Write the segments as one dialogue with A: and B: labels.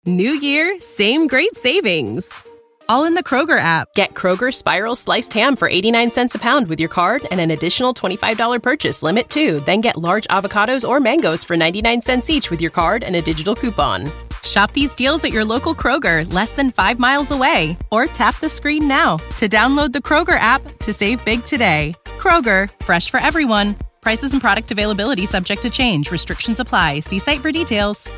A: New year, same great savings. All in the Kroger app. Get Kroger Spiral Sliced Ham for 89 cents a pound with your card and an additional $25 purchase limit too. Then get large avocados or mangoes for 99 cents each with your card and a digital coupon. Shop these deals at your local Kroger, less than 5 miles away. Or tap the screen now to download the Kroger app to save big today. Kroger, fresh for everyone. Prices and product availability subject to change. Restrictions apply. See site for details.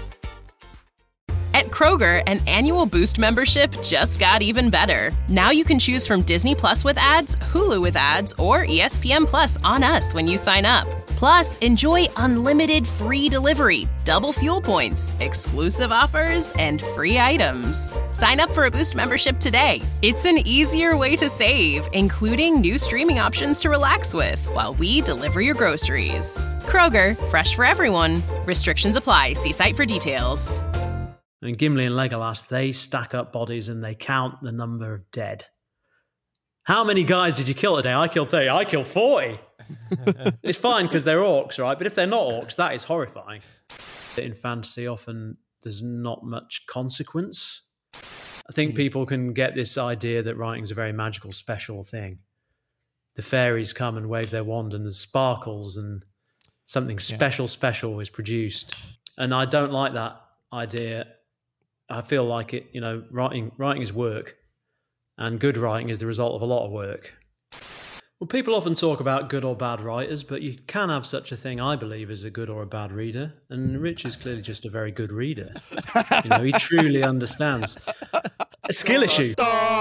A: At Kroger, an annual Boost membership just got even better. Now you can choose from Disney Plus with ads, Hulu with ads, or ESPN Plus on us when you sign up. Plus, enjoy unlimited free delivery, double fuel points, exclusive offers, and free items. Sign up for a Boost membership today. It's an easier way to save, including new streaming options to relax with while we deliver your groceries. Kroger, fresh for everyone. Restrictions apply. See site for details.
B: And Gimli and Legolas, they stack up bodies and they count the number of dead. How many guys did you kill today? I killed 30. I killed 40. It's fine because they're orcs, right? But if they're not orcs, that is horrifying. In fantasy, often there's not much consequence. I think people can get this idea that writing is a very magical, special thing. The fairies come and wave their wand and there's sparkles and something special is produced. And I don't like that idea. I feel like it, writing is work, and good writing is the result of a lot of work. Well, people often talk about good or bad writers, but you can have such a thing, I believe, as a good or a bad reader. And Rich is clearly just a very good reader. He truly understands. A skill issue.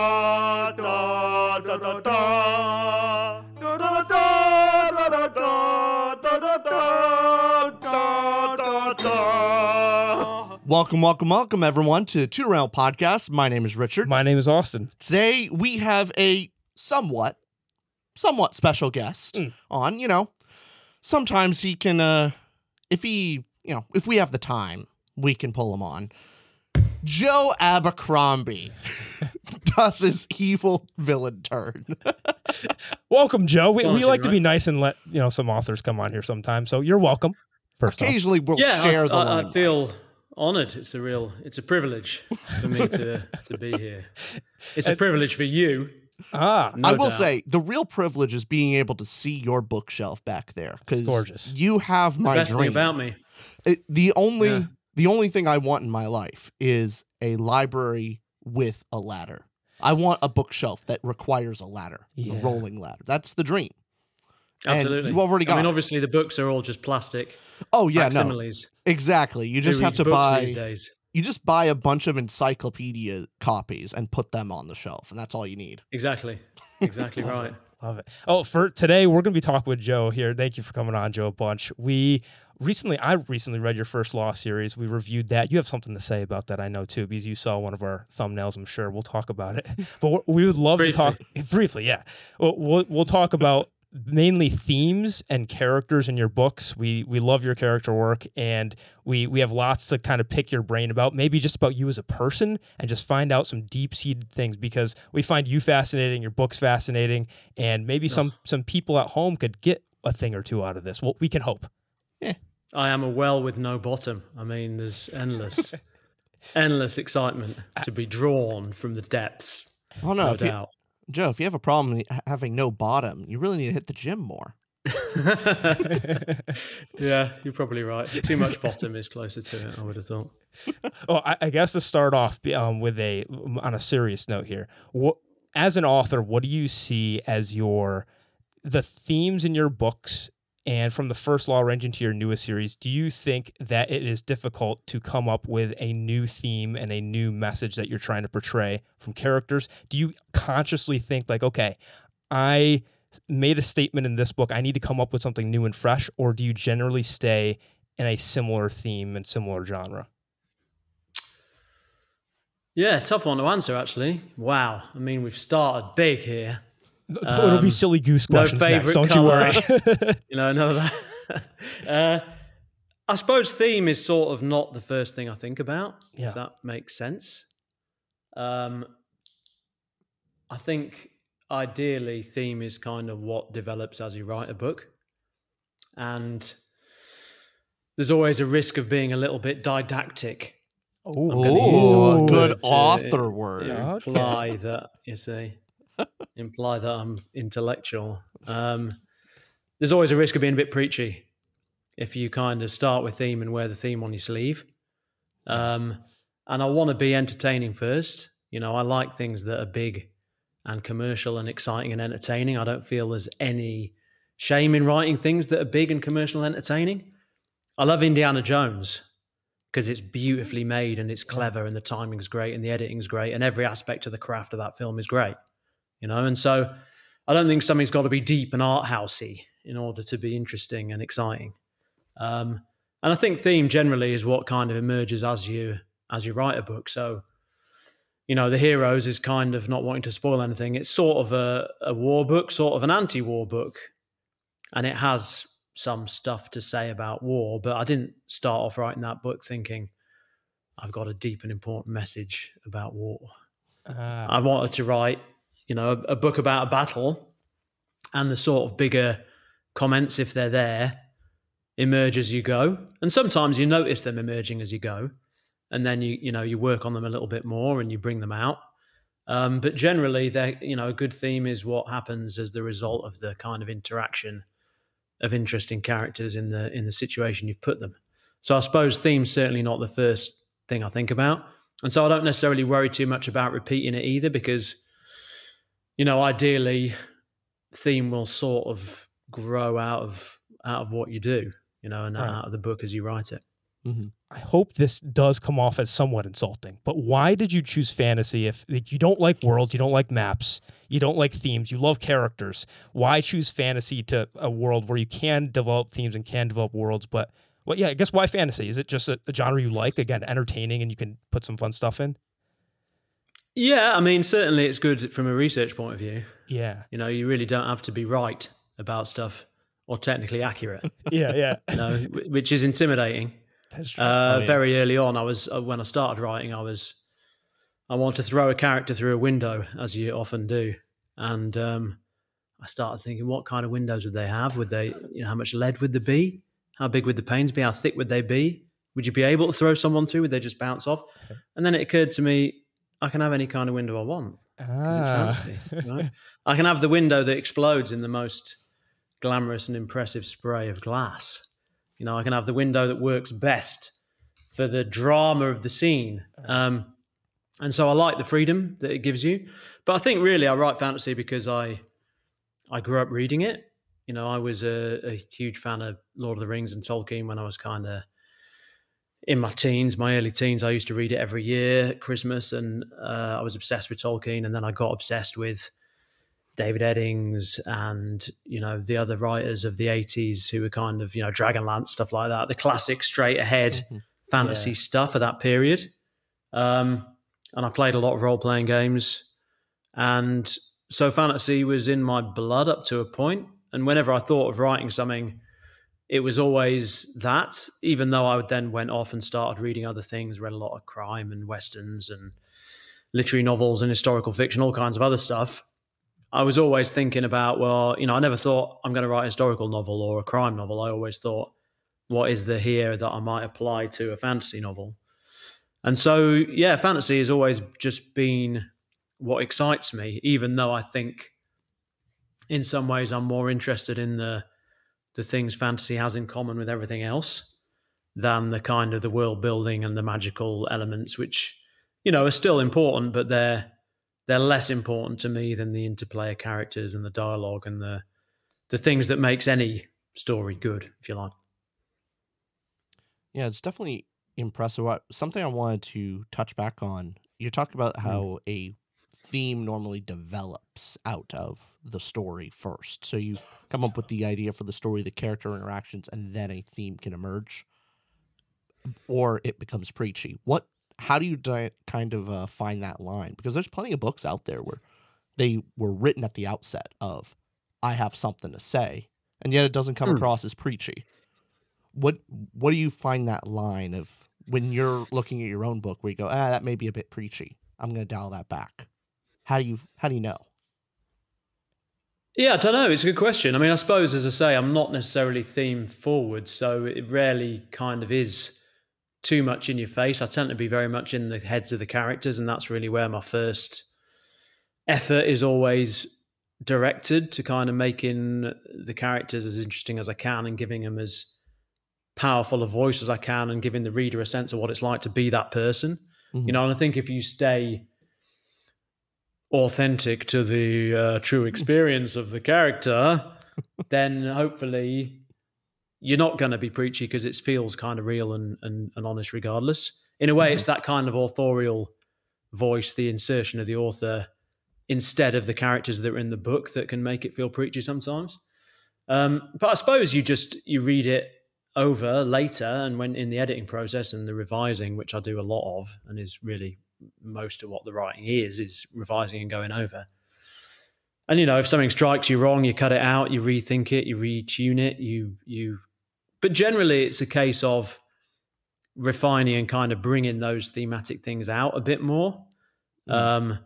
C: Welcome, everyone, to Two Round Podcast. My name is Richard.
D: My name is Austin.
C: Today, we have a somewhat special guest on. Sometimes he can, if we have the time, we can pull him on. Joe Abercrombie does his evil villain turn.
D: Welcome, Joe. We like to be nice and let some authors come on here sometimes, so you're welcome.
C: Occasionally, we'll share the line.
B: I feel honored. It's a privilege for me to be here. It's a privilege for you.
C: I will say the real privilege is being able to see your bookshelf back there.
D: It's gorgeous.
C: You have my
B: the best
C: dream.
B: thing about me.
C: The only thing I want in my life is a library with a ladder. I want a bookshelf that requires a ladder, a rolling ladder. That's the dream.
B: Absolutely.
C: And you've already got
B: obviously the books are all just plastic.
C: Oh yeah,
B: facsimiles.
C: No, exactly. You just have to
B: buy these days.
C: You just buy a bunch of encyclopedia copies and put them on the shelf, and that's all you need.
B: Exactly right.
D: Love it. Oh, for today, we're going to be talking with Joe here. Thank you for coming on, Joe, a bunch. I recently read your first Law series. We reviewed that. You have something to say about that, I know, too, because you saw one of our thumbnails, I'm sure. We'll talk about it. But we would love to talk briefly, yeah. We'll talk about mainly themes and characters in your books. We love your character work, and we have lots to kind of pick your brain about, maybe just about you as a person, and just find out some deep-seated things, because we find you fascinating, your book's fascinating, and maybe some people at home could get a thing or two out of this. Well, we can hope.
C: Yeah.
B: I am a well with no bottom. I mean, there's endless excitement to be drawn from the depths.
C: Oh, no
B: doubt.
C: Joe, if you have a problem having no bottom, you really need to hit the gym more.
B: Yeah, you're probably right. Too much bottom is closer to it, I would have thought.
D: Well, I guess to start off on a serious note here, as an author, what do you see as the themes in your books? And from the first Law ranging to your newest series, do you think that it is difficult to come up with a new theme and a new message that you're trying to portray from characters? Do you consciously think like, okay, I made a statement in this book, I need to come up with something new and fresh, or do you generally stay in a similar theme and similar genre?
B: Yeah, tough one to answer, actually. Wow. I mean, we've started big here.
D: It'll be silly goose questions next, don't you worry.
B: None of that. I suppose theme is sort of not the first thing I think about, if that makes sense. I think ideally theme is kind of what develops as you write a book. And there's always a risk of being a little bit didactic
D: Oh,
B: I'm gonna use a
C: Ooh,
B: word
C: good
B: to
C: author word.
B: imply that, you see, imply that I'm intellectual. There's always a risk of being a bit preachy if you kind of start with theme and wear the theme on your sleeve. And I want to be entertaining first. You know, I like things that are big and commercial and exciting and entertaining. I don't feel there's any shame in writing things that are big and commercial and entertaining. I love Indiana Jones because it's beautifully made and it's clever and the timing's great and the editing's great and every aspect of the craft of that film is great, you know. And so I don't think something's got to be deep and art housey in order to be interesting and exciting. And I think theme generally is what kind of emerges as you write a book. So, you know, The Heroes is kind of, not wanting to spoil anything, it's sort of a war book, sort of an anti-war book, and it has some stuff to say about war, but I didn't start off writing that book thinking I've got a deep and important message about war. I wanted to write, you know, a book about a battle, and the sort of bigger comments, if they're there, emerge as you go. And sometimes you notice them emerging as you go, and then you work on them a little bit more and you bring them out. But generally, a good theme is what happens as the result of the kind of interaction of interesting characters in the situation you've put them. So I suppose theme's certainly not the first thing I think about. And so I don't necessarily worry too much about repeating it either, because, you know, ideally theme will sort of grow out of what you do, you know, and out of the book as you write it.
C: Mm-hmm.
D: I hope this does come off as somewhat insulting, but why did you choose fantasy if you don't like worlds, you don't like maps, you don't like themes, you love characters? Why choose fantasy to a world where you can develop themes and can develop worlds, but I guess why fantasy? Is it just a genre you like, again, entertaining, and you can put some fun stuff in?
B: Yeah, I mean, certainly it's good from a research point of view.
D: Yeah.
B: You know, you really don't have to be right about stuff or technically accurate.
D: Yeah.
B: You know, which is intimidating.
D: That's true.
B: Very early on, when I started writing, I wanted to throw a character through a window, as you often do, and I started thinking, what kind of windows would they have? Would they, you know, how much lead would there be? How big would the panes be? How thick would they be? Would you be able to throw someone through? Would they just bounce off? And then it occurred to me, I can have any kind of window I want because it's fantasy. Right? I can have the window that explodes in the most glamorous and impressive spray of glass. You know, I can have the window that works best for the drama of the scene. And so I like the freedom that it gives you. But I think really I write fantasy because I grew up reading it. You know, I was a huge fan of Lord of the Rings and Tolkien when I was kind of in my early teens. I used to read it every year at Christmas, and I was obsessed with Tolkien. And then I got obsessed with David Eddings and, you know, the other writers of the 80s who were kind of, you know, Dragonlance, stuff like that, the classic straight ahead fantasy stuff of that period. And I played a lot of role-playing games. And so fantasy was in my blood up to a point. And whenever I thought of writing something, it was always that, even though I then went off and started reading other things, read a lot of crime and westerns and literary novels and historical fiction, all kinds of other stuff. I was always thinking about, well, you know, I never thought I'm going to write a historical novel or a crime novel. I always thought, what is there here that I might apply to a fantasy novel? And so, yeah, fantasy has always just been what excites me, even though I think in some ways I'm more interested in the things fantasy has in common with everything else than the kind of the world building and the magical elements, which, you know, are still important, but they're less important to me than the interplay of characters and the dialogue and the things that makes any story good, if you like.
C: Yeah, it's definitely impressive. Something I wanted to touch back on, you talked about how a theme normally develops out of the story first. So you come up with the idea for the story, the character interactions, and then a theme can emerge, or it becomes preachy. How do you kind of find that line? Because there's plenty of books out there where they were written at the outset of, I have something to say, and yet it doesn't come across as preachy. What do you find that line of when you're looking at your own book where you go, that may be a bit preachy, I'm going to dial that back? How do you know?
B: Yeah, I don't know. It's a good question. I mean, I suppose, as I say, I'm not necessarily theme forward, so it rarely kind of is too much in your face. I tend to be very much in the heads of the characters, and that's really where my first effort is always directed, to kind of making the characters as interesting as I can and giving them as powerful a voice as I can and giving the reader a sense of what it's like to be that person. And I think if you stay authentic to the true experience of the character, then hopefully you're not going to be preachy, because it feels kind of real and honest regardless. In a way, it's that kind of authorial voice, the insertion of the author instead of the characters that are in the book, that can make it feel preachy sometimes. But I suppose you read it over later, and when in the editing process and the revising, which I do a lot of, and is really most of what the writing is revising and going over. And, if something strikes you wrong, you cut it out, you rethink it, you retune it, but generally it's a case of refining and kind of bringing those thematic things out a bit more. Trying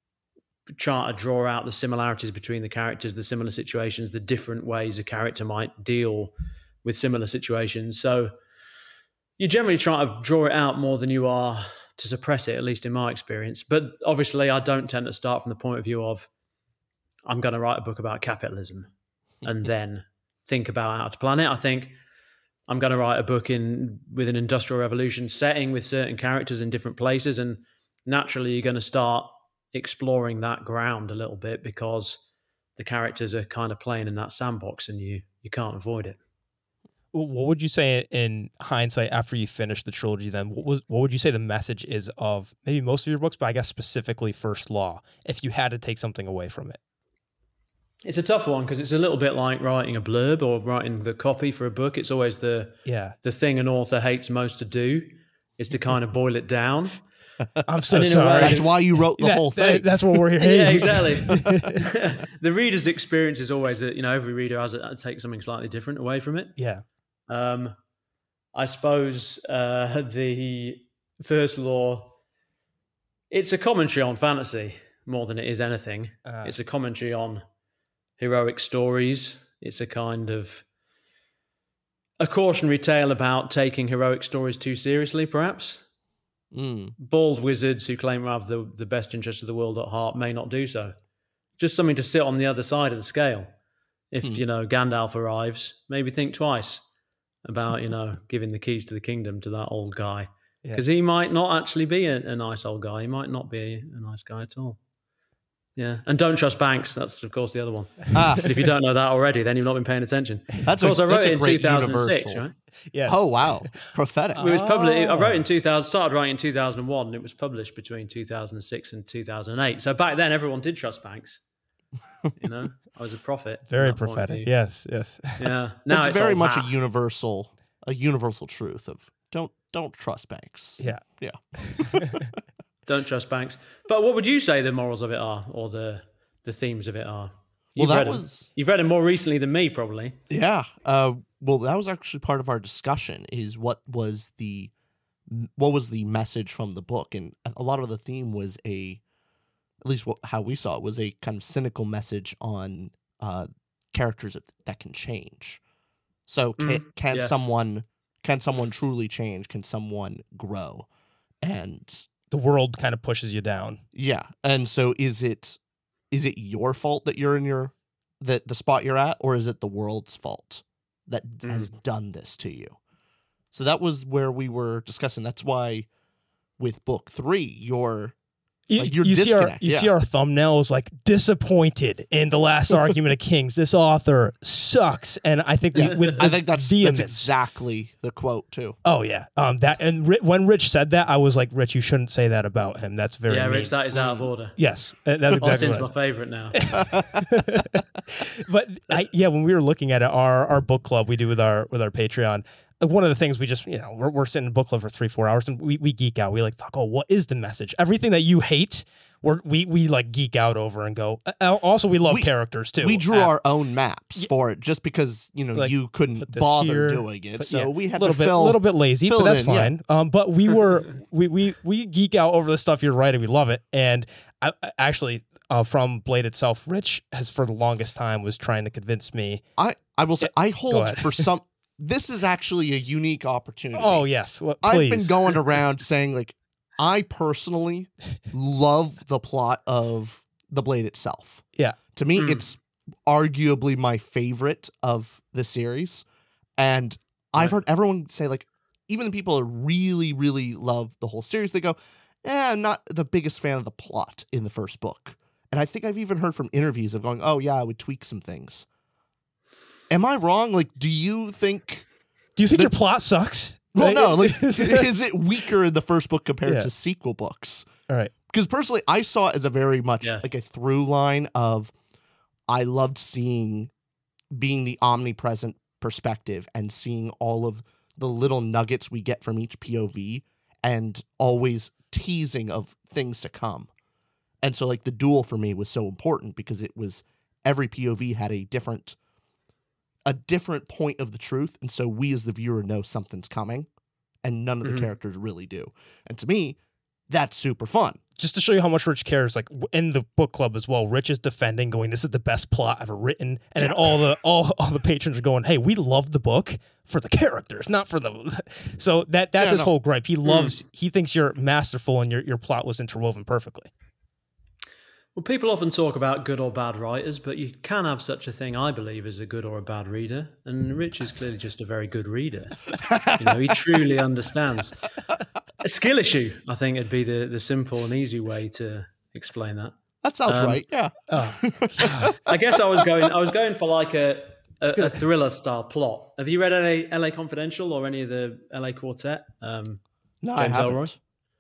B: to draw out the similarities between the characters, the similar situations, the different ways a character might deal with similar situations. So you generally try to draw it out more than you are to suppress it, at least in my experience. But obviously I don't tend to start from the point of view of, I'm going to write a book about capitalism and then think about how to plan it. I think I'm going to write a book with an industrial revolution setting with certain characters in different places. And naturally you're going to start exploring that ground a little bit, because the characters are kind of playing in that sandbox and you can't avoid it.
D: What would you say in hindsight after you finished the trilogy then? What would you say the message is of maybe most of your books, but I guess specifically First Law, if you had to take something away from it?
B: It's a tough one, because it's a little bit like writing a blurb or writing the copy for a book. It's always the thing an author hates most to do, is to kind of boil it down.
D: I'm so sorry.
C: That's why you wrote the whole thing.
D: That's what we're here.
B: Yeah, exactly. The reader's experience is always that, every reader takes something slightly different away from it.
D: Yeah.
B: I suppose the First Law, it's a commentary on fantasy more than it is anything. It's a commentary on heroic stories. It's a kind of a cautionary tale about taking heroic stories too seriously, perhaps. Bald wizards who claim to have the best interest of the world at heart may not do so. Just something to sit on the other side of the scale. If, Gandalf arrives, maybe think twice about, giving the keys to the kingdom to that old guy. Because he might not actually be a nice old guy. He might not be a nice guy at all. Yeah. And don't trust banks. That's, of course, the other one. But if you don't know that already, then you've not been paying attention. Of course, I wrote it in 2006, universal. Right?
D: Yes.
C: Oh, wow. Prophetic.
B: It was I wrote in 2000, started writing in 2001, and it was published between 2006 and 2008. So back then, everyone did trust banks. I was a prophet.
D: Very prophetic. Yes.
B: Yeah. Now
C: it's very much a universal truth of don't trust banks.
D: Yeah.
B: Don't trust banks. But what would you say the morals of it are, or the themes of it are? You've read them more recently than me, probably.
C: Yeah. Well, that was actually part of our discussion, is what was the message from the book. And a lot of the theme was at least how we saw it, was a kind of cynical message on characters that can change. So can someone truly change? Can someone grow? And
D: the world kind of pushes you down.
C: Yeah. And so is it your fault that you're in the spot you're at, or is it the world's fault that has done this to you? So that was where we were discussing. That's why with book 3, you're disconnect.
D: See our thumbnails like disappointed in The Last Argument of Kings. This author sucks, and I think
C: that's exactly the quote too.
D: Oh yeah, when Rich said that, I was like, Rich, you shouldn't say that about him. That's very mean.
B: Rich, that is out of order.
D: Yes, that's exactly.
B: Austin's my favorite now.
D: But when we were looking at it, our book club we do with our Patreon. One of the things we just, we're sitting in book club for 3-4 hours and we geek out. We like talk, what is the message? Everything that you hate, we like geek out over and go. Also, we love characters too.
C: We drew our own maps for it just because, you couldn't bother doing it. So we had a
D: little bit lazy, but that's fine. Yeah. But we geek out over the stuff you're writing. We love it. And I actually, from Blade itself, Rich has for the longest time was trying to convince me.
C: I will say, I hold for some. this is actually a unique opportunity.
D: Oh, yes. Well,
C: I've
D: please.
C: been going around saying, like, I personally love the plot of The Blade itself.
D: Yeah.
C: To me, it's arguably my favorite of the series. And I've heard everyone say, like, even the people who really, really love the whole series, they go, I'm not the biggest fan of the plot in the first book. And I think I've even heard from interviews of going, oh, yeah, I would tweak some things. Am I wrong? Like, do you think
D: your plot sucks?
C: Well, no. Like, is it weaker in the first book compared
D: Yeah.
C: to sequel books?
D: All right.
C: Because personally, I saw it as a very much like a through line of I loved being the omnipresent perspective and seeing all of the little nuggets we get from each POV and always teasing of things to come. And so, like, the duel for me was so important because it was every POV had a different point of the truth, and so we as the viewer know something's coming, and none of the characters really do. And to me, that's super fun.
D: Just to show you how much Rich cares, like in the book club as well, Rich is defending, going, "This is the best plot ever written," and then all the patrons are going, "Hey, we love the book for the characters, not for the." So that's his whole gripe. He thinks you're masterful and your plot was interwoven perfectly.
B: Well, people often talk about good or bad writers, but you can have such a thing, I believe, as a good or a bad reader. And Rich is clearly just a very good reader. He truly understands. A skill issue, I think, would be the simple and easy way to explain that.
C: That sounds right. Yeah.
B: I guess I was going for like a thriller style plot. Have you read LA Confidential or any of the LA Quartet?
C: No,
B: James
C: I haven't.
B: Ellroy?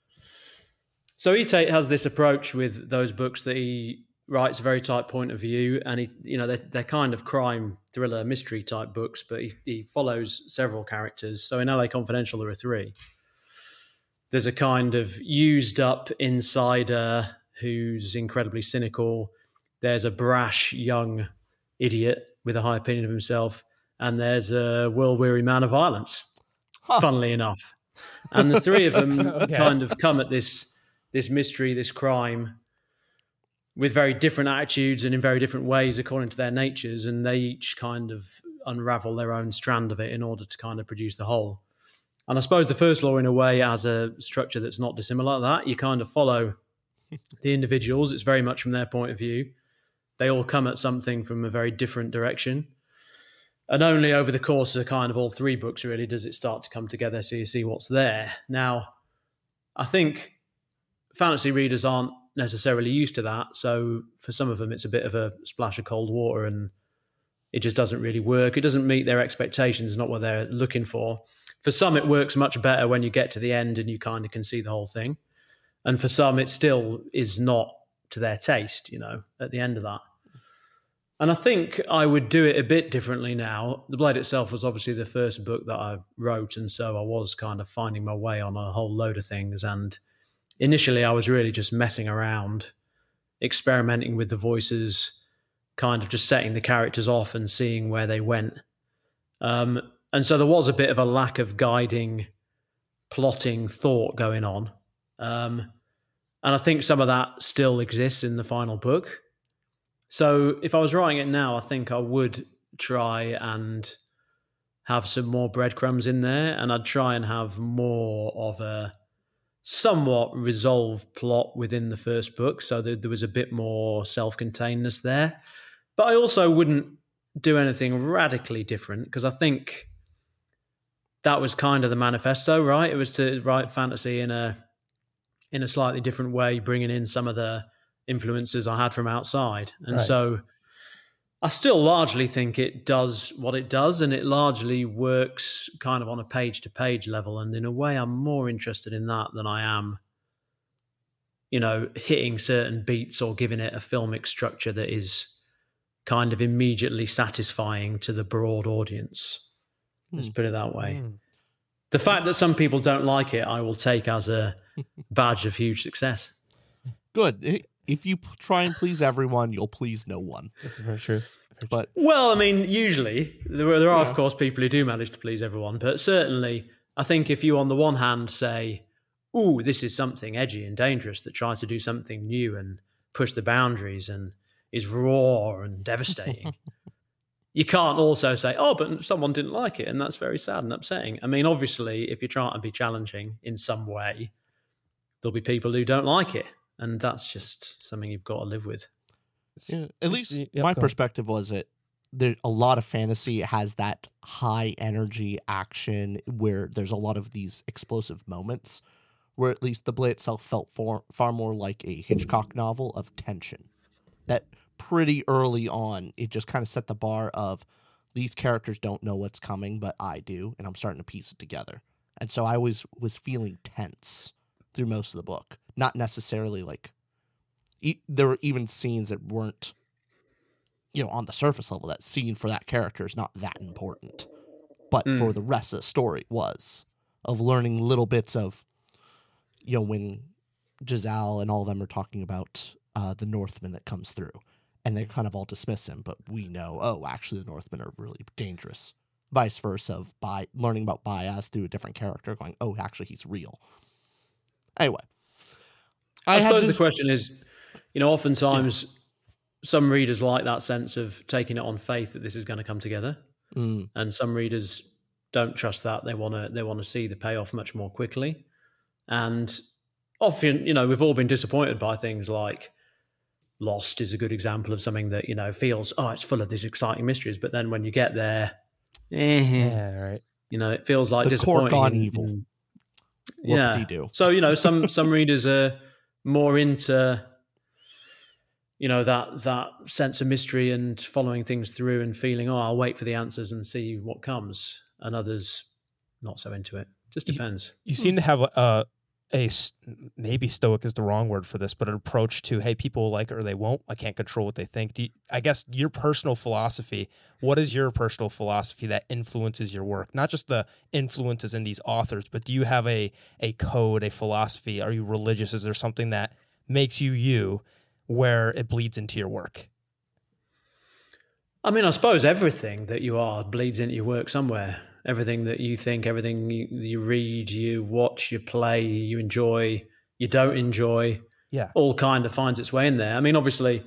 B: So Tate has this approach with those books that he writes a very tight point of view, and they're kind of crime thriller mystery type books, but he follows several characters. So in LA Confidential, there are 3. There's a kind of used up insider who's incredibly cynical. There's a brash young idiot with a high opinion of himself, and there's a world-weary man of violence. Funnily enough, and the 3 of them kind of come at this mystery, this crime, with very different attitudes and in very different ways according to their natures, and they each kind of unravel their own strand of it in order to kind of produce the whole. And I suppose the first law, in a way, has a structure that's not dissimilar to that. You kind of follow the individuals. It's very much from their point of view. They all come at something from a very different direction. And only over the course of kind of all 3 books, really, does it start to come together so you see what's there. Now, I think fantasy readers aren't necessarily used to that. So for some of them, it's a bit of a splash of cold water and it just doesn't really work. It doesn't meet their expectations, not what they're looking for. For some, it works much better when you get to the end and you kind of can see the whole thing. And for some, it still is not to their taste, at the end of that. And I think I would do it a bit differently now. The Blade itself was obviously the first book that I wrote, and so I was kind of finding my way on a whole load of things. And initially, I was really just messing around, experimenting with the voices, kind of just setting the characters off and seeing where they went. And so there was a bit of a lack of guiding, plotting thought going on. And I think some of that still exists in the final book. So if I was writing it now, I think I would try and have some more breadcrumbs in there, and I'd try and have more of a somewhat resolved plot within the first book, so that there was a bit more self-containedness there. But I also wouldn't do anything radically different, because I think that was kind of the manifesto, right? It was to write fantasy in a slightly different way, bringing in some of the influences I had from outside. And so I still largely think it does what it does, and it largely works kind of on a page-to-page level. And in a way, I'm more interested in that than I am, hitting certain beats or giving it a filmic structure that is kind of immediately satisfying to the broad audience. Let's put it that way. The fact that some people don't like it, I will take as a badge of huge success.
C: Good. If you try and please everyone, you'll please no one.
D: That's very true.
C: But
B: well, I mean, usually there are, of course, people who do manage to please everyone. But certainly, I think if you, on the one hand, say, "Ooh, this is something edgy and dangerous that tries to do something new and push the boundaries and is raw and devastating," you can't also say, oh, but someone didn't like it, and that's very sad and upsetting. I mean, obviously, if you're trying to be challenging in some way, there'll be people who don't like it, and that's just something you've got to live with.
C: Yeah, at least my perspective was that there a lot of fantasy has that high energy action where there's a lot of these explosive moments, where at least The Blade itself felt far more like a Hitchcock novel of tension. That pretty early on, it just kind of set the bar of these characters don't know what's coming, but I do, and I'm starting to piece it together. And so I was feeling tense through most of the book. Not necessarily like... there were even scenes that weren't, on the surface level. That scene for that character is not that important. But for the rest of the story, it was. Of learning little bits of, when Giselle and all of them are talking about the Northman that comes through. And they kind of all dismiss him, but we know, actually the Northmen are really dangerous. Vice versa, of learning about Bayaz through a different character, going, actually he's real. Anyway.
B: I suppose the question is, oftentimes some readers like that sense of taking it on faith that this is going to come together. And some readers don't trust that. They want to see the payoff much more quickly. And often, we've all been disappointed by things like Lost is a good example of something that, feels, it's full of these exciting mysteries. But then when you get there,
D: yeah, right.
B: It feels like
C: the
B: disappointing.
C: Cork on evil. What did he do?
B: So, some readers are more into, that sense of mystery and following things through and feeling, I'll wait for the answers and see what comes. And others not so into it. Just depends.
D: You seem to have maybe stoic is the wrong word for this, but an approach to, hey, people will like it or they won't. I can't control what they think. I guess your personal philosophy, what is your personal philosophy that influences your work? Not just the influences in these authors, but do you have a code, a philosophy? Are you religious? Is there something that makes you where it bleeds into your work?
B: I mean, I suppose everything that you are bleeds into your work somewhere. Everything that you think, everything you read, you watch, you play, you enjoy, you don't enjoy, all kind of finds its way in there. I mean, obviously,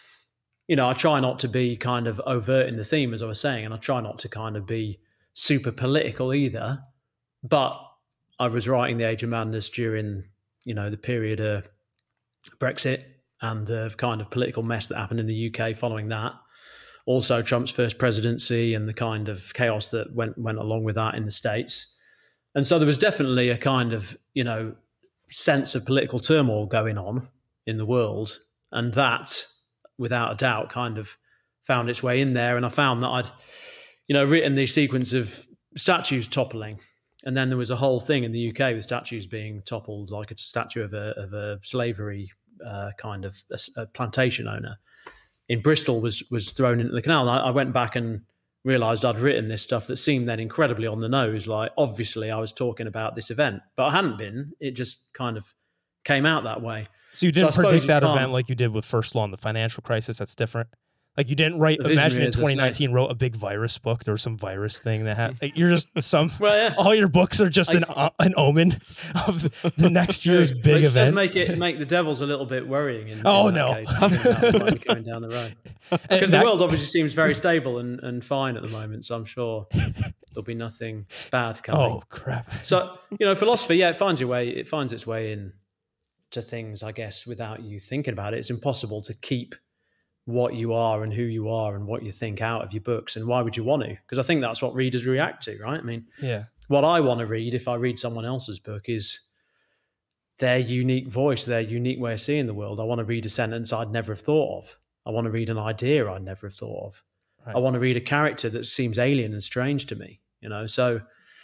B: I try not to be kind of overt in the theme, as I was saying, and I try not to kind of be super political either. But I was writing The Age of Madness during, the period of Brexit and the kind of political mess that happened in the UK following that. Also Trump's first presidency and the kind of chaos that went along with that in the States. And so there was definitely a kind of, sense of political turmoil going on in the world. And that, without a doubt, kind of found its way in there. And I found that I'd, written the sequence of statues toppling. And then there was a whole thing in the UK with statues being toppled, like a statue of a slavery kind of a plantation owner in Bristol was thrown into the canal. I went back and realised I'd written this stuff that seemed then incredibly on the nose. Like, obviously I was talking about this event, but I hadn't been. It just kind of came out that way.
D: So you didn't predict that event like you did with First Law and the financial crisis? That's different? Like you didn't write, imagine in 2019 wrote a big virus book. There was some virus thing that happened. Like you're just all your books are just an omen of the next year's big event.
B: Just make the devils a little bit worrying.
D: No.
B: Going down the road. Because the world obviously seems very stable and fine at the moment. So I'm sure there'll be nothing bad coming.
D: Oh, crap.
B: So, philosophy, it finds its way in to things, I guess, without you thinking about it. It's impossible to keep what you are and who you are and what you think out of your books. And why would you want to? Because I think that's what readers react to, right? I mean, what I want to read if I read someone else's book is their unique voice, their unique way of seeing the world. I want to read a sentence I'd never have thought of. I want to read an idea I'd never have thought of. Right. I want to read a character that seems alien and strange to me, So,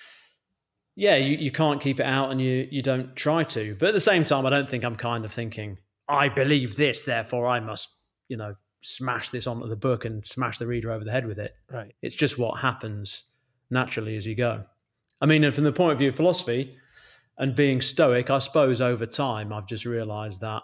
B: you can't keep it out and you don't try to. But at the same time, I don't think I'm kind of thinking, I believe this, therefore I must, smash this onto the book and smash the reader over the head with it.
D: Right.
B: It's just what happens naturally as you go. I mean, and from the point of view of philosophy and being stoic, I suppose over time I've just realised that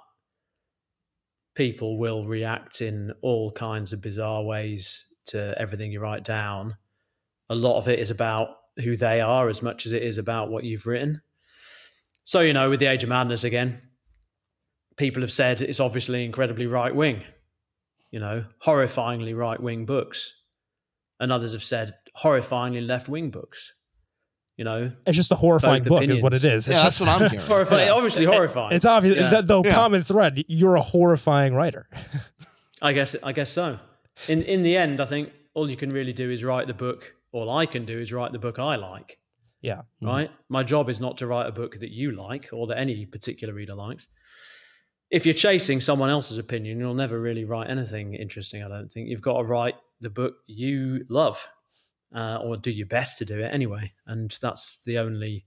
B: people will react in all kinds of bizarre ways to everything you write down. A lot of it is about who they are as much as it is about what you've written. So, with The Age of Madness again, people have said it's obviously incredibly right-wing. Horrifyingly right-wing books. and others have said horrifyingly left-wing books. You know,
D: It's just a horrifying
B: both
D: book,
B: opinions.
D: is what it is. It's
C: Yeah,
D: just,
C: that's what I'm hearing.
B: horrifying, obviously horrifying.
D: It's obvious.
B: Yeah.
D: The
C: Yeah.
D: common thread. You're a horrifying writer.
B: I guess so. In the end, I think all you can really do is write the book. All I can do is write the book I like.
D: Yeah.
B: Right? My job is not to write a book that you like or that any particular reader likes. If you're chasing someone else's opinion, you'll never really write anything interesting, I don't think. You've got to write the book you love, or do your best to do it anyway. And that's the only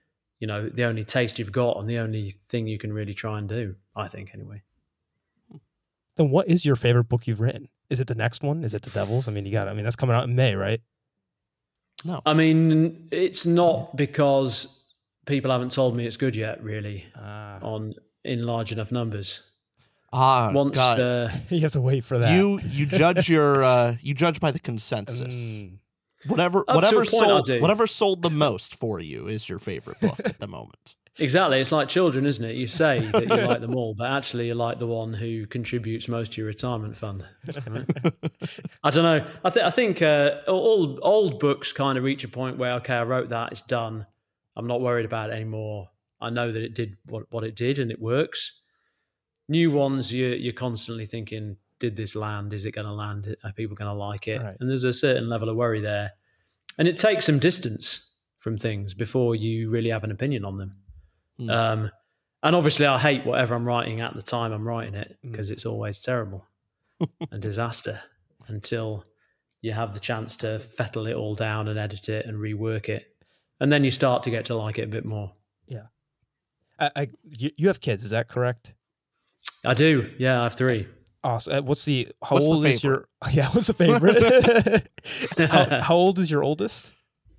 B: taste you've got and the only thing you can really try and do, I think, anyway.
D: Then what is your favorite book you've written? Is it the next one? Is it The Devils? I mean, that's coming out in May, right?
C: No.
B: I mean, it's not because people haven't told me it's good yet, really, in large enough numbers. Once
C: God.
D: You have to wait for that.
C: you judge you judge by the consensus. Whatever
B: Up to a point, I
C: sold
B: do.
C: whatever sold the most for you is your favorite book at the moment.
B: Exactly. It's like children, isn't it? You say that you like them all, but actually you like the one who contributes most to your retirement fund. Right? I don't know. I think all old books kind of reach a point where, okay, I wrote that, it's done. I'm not worried about it anymore. I know that it did what it did and it works. New ones, you're constantly thinking, did this land? Is it going to land? Are people going to like it?
D: Right.
B: And there's a certain level of worry there. And it takes some distance from things before you really have an opinion on them. And obviously I hate whatever I'm writing at the time I'm writing it because it's always terrible and disaster until you have the chance to fettle it all down and edit it and rework it. And then you start to get to like it a bit more.
D: Yeah. You have kids, is that correct?
B: I do. Yeah, I have 3.
D: Awesome. How
C: What's the
D: old is your? Yeah, what's the favorite? how old is your oldest?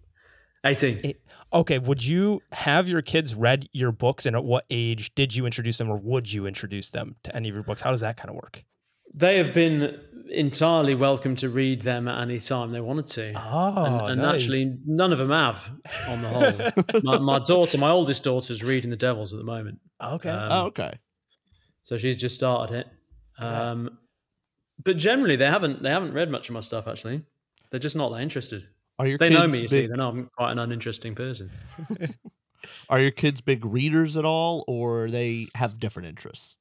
B: 18.
D: Okay, would you have your kids read your books, and at what age did you introduce them, or would you introduce them to any of your books? How does that kind of work?
B: They have been entirely welcome to read them at any time they wanted to.
D: Oh,
B: and
D: nice.
B: actually, none of them have, on the whole. My oldest daughter's reading The Devils at the moment.
D: Okay.
C: Okay.
B: So she's just started it. But generally, they haven't read much of my stuff, actually. They're just not that interested.
C: Are your
B: They
C: kids
B: know me, you see.
C: big,
B: They know I'm quite an uninteresting person.
C: Are your kids big readers at all, or they have different interests?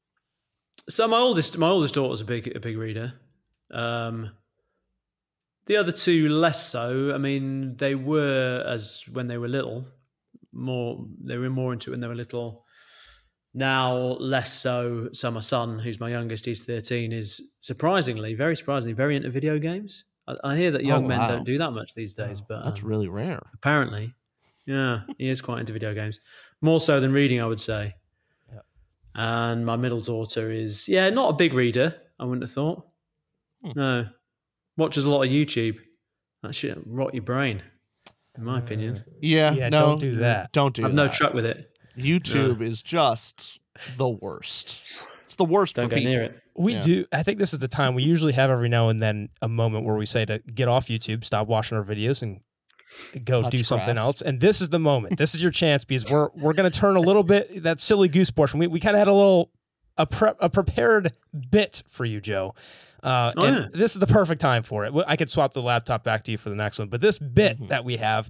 B: So my oldest daughter's a big reader. The other 2 less so. I mean, they were as when they were little. They were more into it when they were little. Now less so. So my son, who's my youngest, he's 13, is very surprisingly, very into video games. I hear that young men
C: wow.
B: don't do that much these days, but
C: That's really rare.
B: apparently, yeah, he is quite into video games. More so than reading, I would say.
D: Yeah.
B: And my middle daughter is, not a big reader, I wouldn't have thought. No. Watches a lot of YouTube. That shit rot your brain, in my opinion.
C: Yeah,
D: Yeah,
C: no,
D: don't do that.
C: Don't do
B: I've
C: that.
B: no truck with it.
C: YouTube is just the worst. It's the worst
B: Don't
C: for
B: go
C: people.
B: near it.
D: We
C: Yeah.
D: do. I think this is the time we usually have every now and then a moment where we say to get off YouTube, stop watching our videos, and go
C: Touch
D: do something
C: grass.
D: else. And this is the moment. This is your chance because we're going to turn a little bit that silly goose portion. We kind of had a prepared bit for you, Joe. And this is the perfect time for it. I could swap the laptop back to you for the next one, but this bit that we have,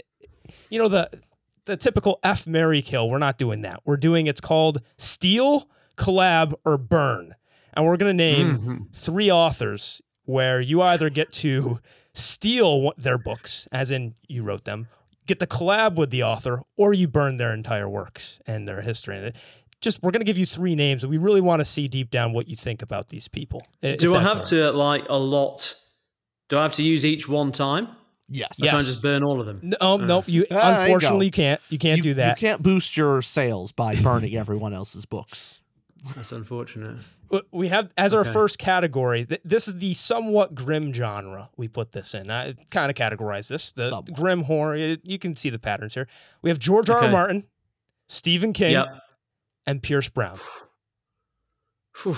D: the typical F, marry, kill. We're not doing that. It's called Steal, Collab, or Burn. And we're going to name 3 authors where you either get to steal their books, as in you wrote them, get to collab with the author, or you burn their entire works and their history. We're going to give you 3 names, and we really want to see deep down what you think about these people.
B: Do I have to do I have to use each one time?
C: Yes.
B: I can't just burn all of them.
D: Nope.
C: there you
D: Unfortunately,
C: go.
D: you can't do that.
C: You can't boost your sales by burning everyone else's books.
B: That's unfortunate.
D: We have, as our first category, this is the somewhat grim genre we put this in. I kind of categorize this. The
C: Somewhat.
D: grim horror, you can see the patterns here. We have George R. R. Martin, Stephen King,
B: Yep.
D: and Pierce Brown.
B: Phew.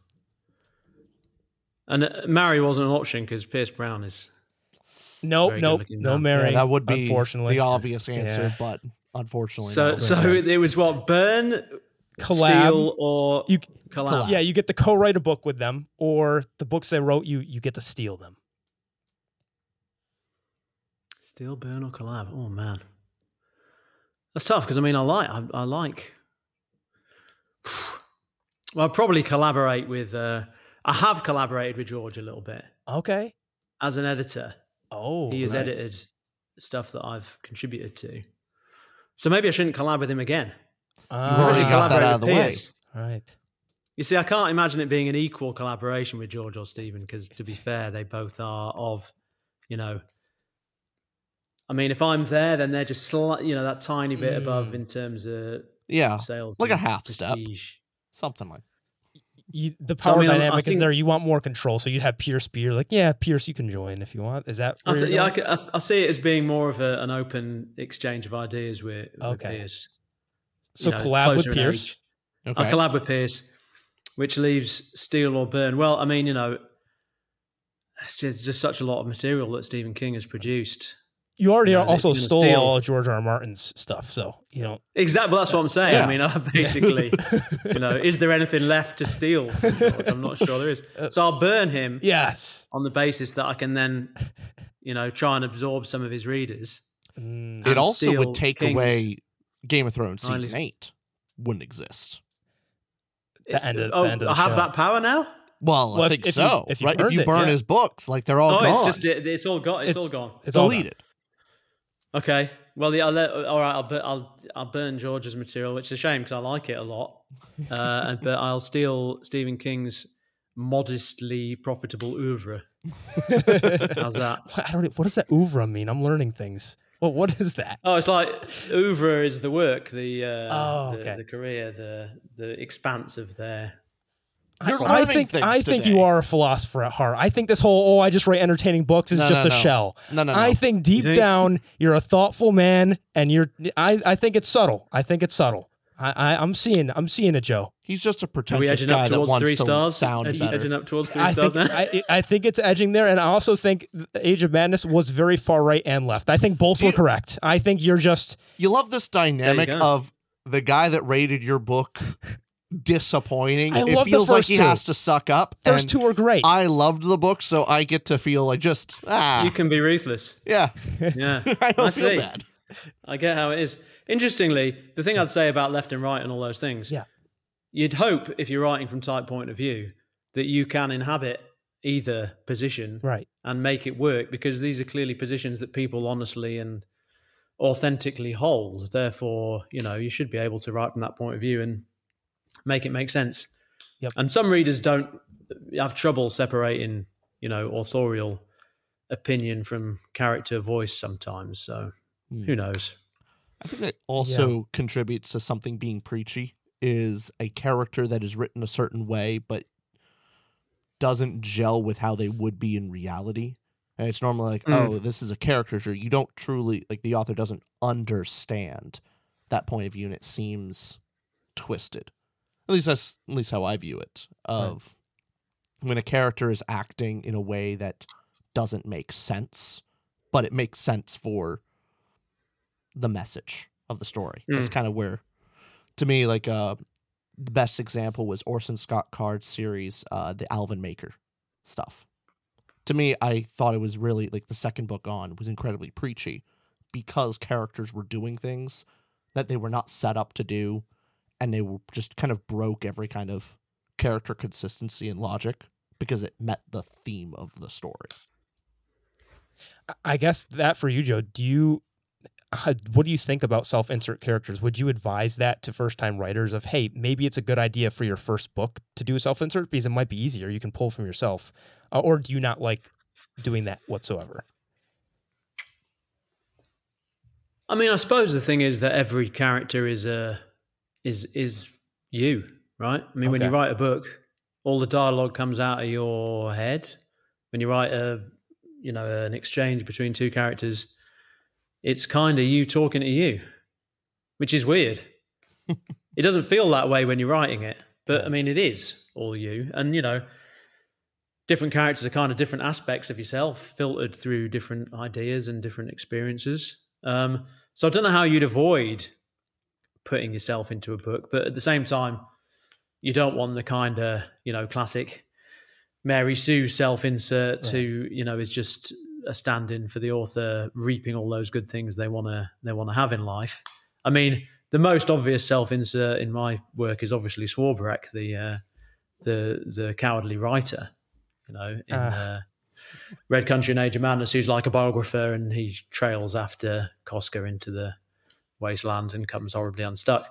B: And Mary wasn't an option because Pierce Brown is...
D: Nope,
B: Very
D: no
B: good-looking man.
D: Mary.
C: That would be
D: unfortunately.
C: the obvious answer,
D: Yeah.
C: but unfortunately,
B: So
C: not.
B: it was what? Burn,
D: Collab.
B: steal, or
D: You-
B: collab?
D: Yeah, you get to co-write a book with them, or the books they wrote, you get to steal them.
B: Steal, burn, or collab? Oh man, that's tough because I mean, I like. Well, I'll probably collaborate with. I have collaborated with George a little bit
D: Okay.
B: as an editor.
D: Oh,
B: He has
D: nice.
B: edited stuff that I've contributed to. So maybe I shouldn't collab with him again.
C: You already
B: Maybe
C: got that
B: collaborate
C: out of
B: with
C: the way.
B: Pierce.
D: Right.
B: You see, I can't imagine it being an equal collaboration with George or Stephen because, to be fair, they both are of, I mean, if I'm there, then they're just that tiny bit above in terms of
C: Yeah,
B: sales,
C: like a
B: and
C: half step.
B: prestige.
C: Something like.
D: The power
B: I
D: dynamic is
B: think-
D: there. You want more control, so you'd have Pierce be like, yeah, Pierce, you can join if you want. Is that? Where you're going?
B: I see it as being more of an open exchange of ideas with
D: Okay.
B: Pierce.
D: So collab
B: closer
D: with
B: in
D: Pierce.
B: age.
C: Okay.
B: I collab with Pierce, which leaves Steal or Burn. Well, I mean, it's just such a lot of material that Stephen King has produced.
D: You already
B: Yeah,
D: also
B: they-
D: stole
B: steal.
D: all of George R. R. Martin's stuff, so you know.
B: Exactly. Well, that's what I'm saying.
C: Yeah.
B: I mean, I basically, is there anything left to steal from George? I'm not sure there is. So I'll burn him
D: Yes.
B: on the basis that I can then, try and absorb some of his readers.
C: It
B: and
C: also
B: steal
C: would take
B: King's
C: away Game of Thrones
B: highly-
C: season 8 wouldn't exist.
D: The end of
B: Oh,
D: the
B: I have
D: show.
B: that power now.
C: Well,
D: Well,
C: I
D: if-
C: think
D: if you-
C: so.
D: if you
C: right? If
D: burned
C: you
D: it,
C: burn
D: yeah.
C: his books, like they're all
B: Oh,
C: gone.
B: it's all gone. It's all gone.
D: It's all gone.
C: deleted.
B: Okay. Well, all right. I'll burn George's material, which is a shame because I like it a lot. But I'll steal Stephen King's modestly profitable oeuvre. How's that?
D: I don't. What does that oeuvre mean? I'm learning things. Well, what is that?
B: Oh, it's like oeuvre is the work, the
D: okay.
B: the career, the expanse of their.
C: You're
D: I
C: learning
D: think
C: things
D: you
C: today.
D: are a philosopher at heart. I think this whole I just write entertaining books is
C: No,
D: just
C: no,
D: a
C: no.
D: shell.
C: No.
D: I think deep
B: think?
D: down you're a thoughtful man, and I think it's subtle. I'm seeing it, Joe.
C: He's just a
B: Are we
C: pretentious
B: edging
C: guy
B: up
C: that
B: towards
C: wants
B: 3
C: to
B: stars?
C: sound better.
B: Edging up towards 3
D: I
B: stars
D: think
B: now.
D: I think it's edging there, and I also think Age of Madness was very far right and left. I think both were correct. I think you're just
C: You love this dynamic
B: go.
C: of the guy that rated your book disappointing.
D: I
C: It
D: love the
C: feels like
D: first
C: he
D: two.
C: has to suck up.
D: first
C: and
D: two were great.
C: I loved the book, so I get to feel like just
B: You can be ruthless.
C: yeah.
B: Yeah,
C: I don't
B: see.
C: feel bad.
B: I get how it is. Interestingly, the thing I'd say about left and right and all those things,
D: Yeah.
B: you'd hope if you're writing from type point of view that you can inhabit either position
D: Right.
B: and make it work because these are clearly positions that people honestly and authentically hold. Therefore, you should be able to write from that point of view and make it make sense.
D: Yep.
B: And some readers don't have trouble separating, authorial opinion from character voice sometimes. So who knows?
C: I think that also contributes to something being preachy is a character that is written a certain way but doesn't gel with how they would be in reality. And it's normally like, oh, this is a caricature. You don't truly, like, the author doesn't understand that point of view, and it seems twisted. At least how I view it. Of when a character is acting in a way that doesn't make sense, but it makes sense for the message of the story. That's kind of where, to me, like the best example was Orson Scott Card's series, the Alvin Maker stuff. To me, I thought it was really like the second book on was incredibly preachy because characters were doing things that they were not set up to do, and they were just kind of broke every kind of character consistency and logic because it met the theme of the story.
D: I guess that for you, Joe, what do you think about self-insert characters? Would you advise that to first-time writers of, hey, maybe it's a good idea for your first book to do a self-insert because it might be easier. You can pull from yourself. Or do you not like doing that whatsoever?
B: I mean, I suppose the thing is that every character is you, right? I mean, when you
D: Okay.
B: write a book, all the dialogue comes out of your head. When you write an exchange between two characters, it's kind of you talking to you, which is weird. It doesn't feel that way when you're writing it, but I mean, it is all you. And, different characters are kind of different aspects of yourself filtered through different ideas and different experiences. So I don't know how you'd avoid putting yourself into a book, but at the same time, you don't want the kind of, classic Mary Sue self-insert who, is just a stand-in for the author reaping all those good things they want to have in life. I mean, the most obvious self-insert in my work is obviously Swarbrick, the cowardly writer, in Red Country and Age of Madness, who's like a biographer, and he trails after Costco into the wasteland and comes horribly unstuck.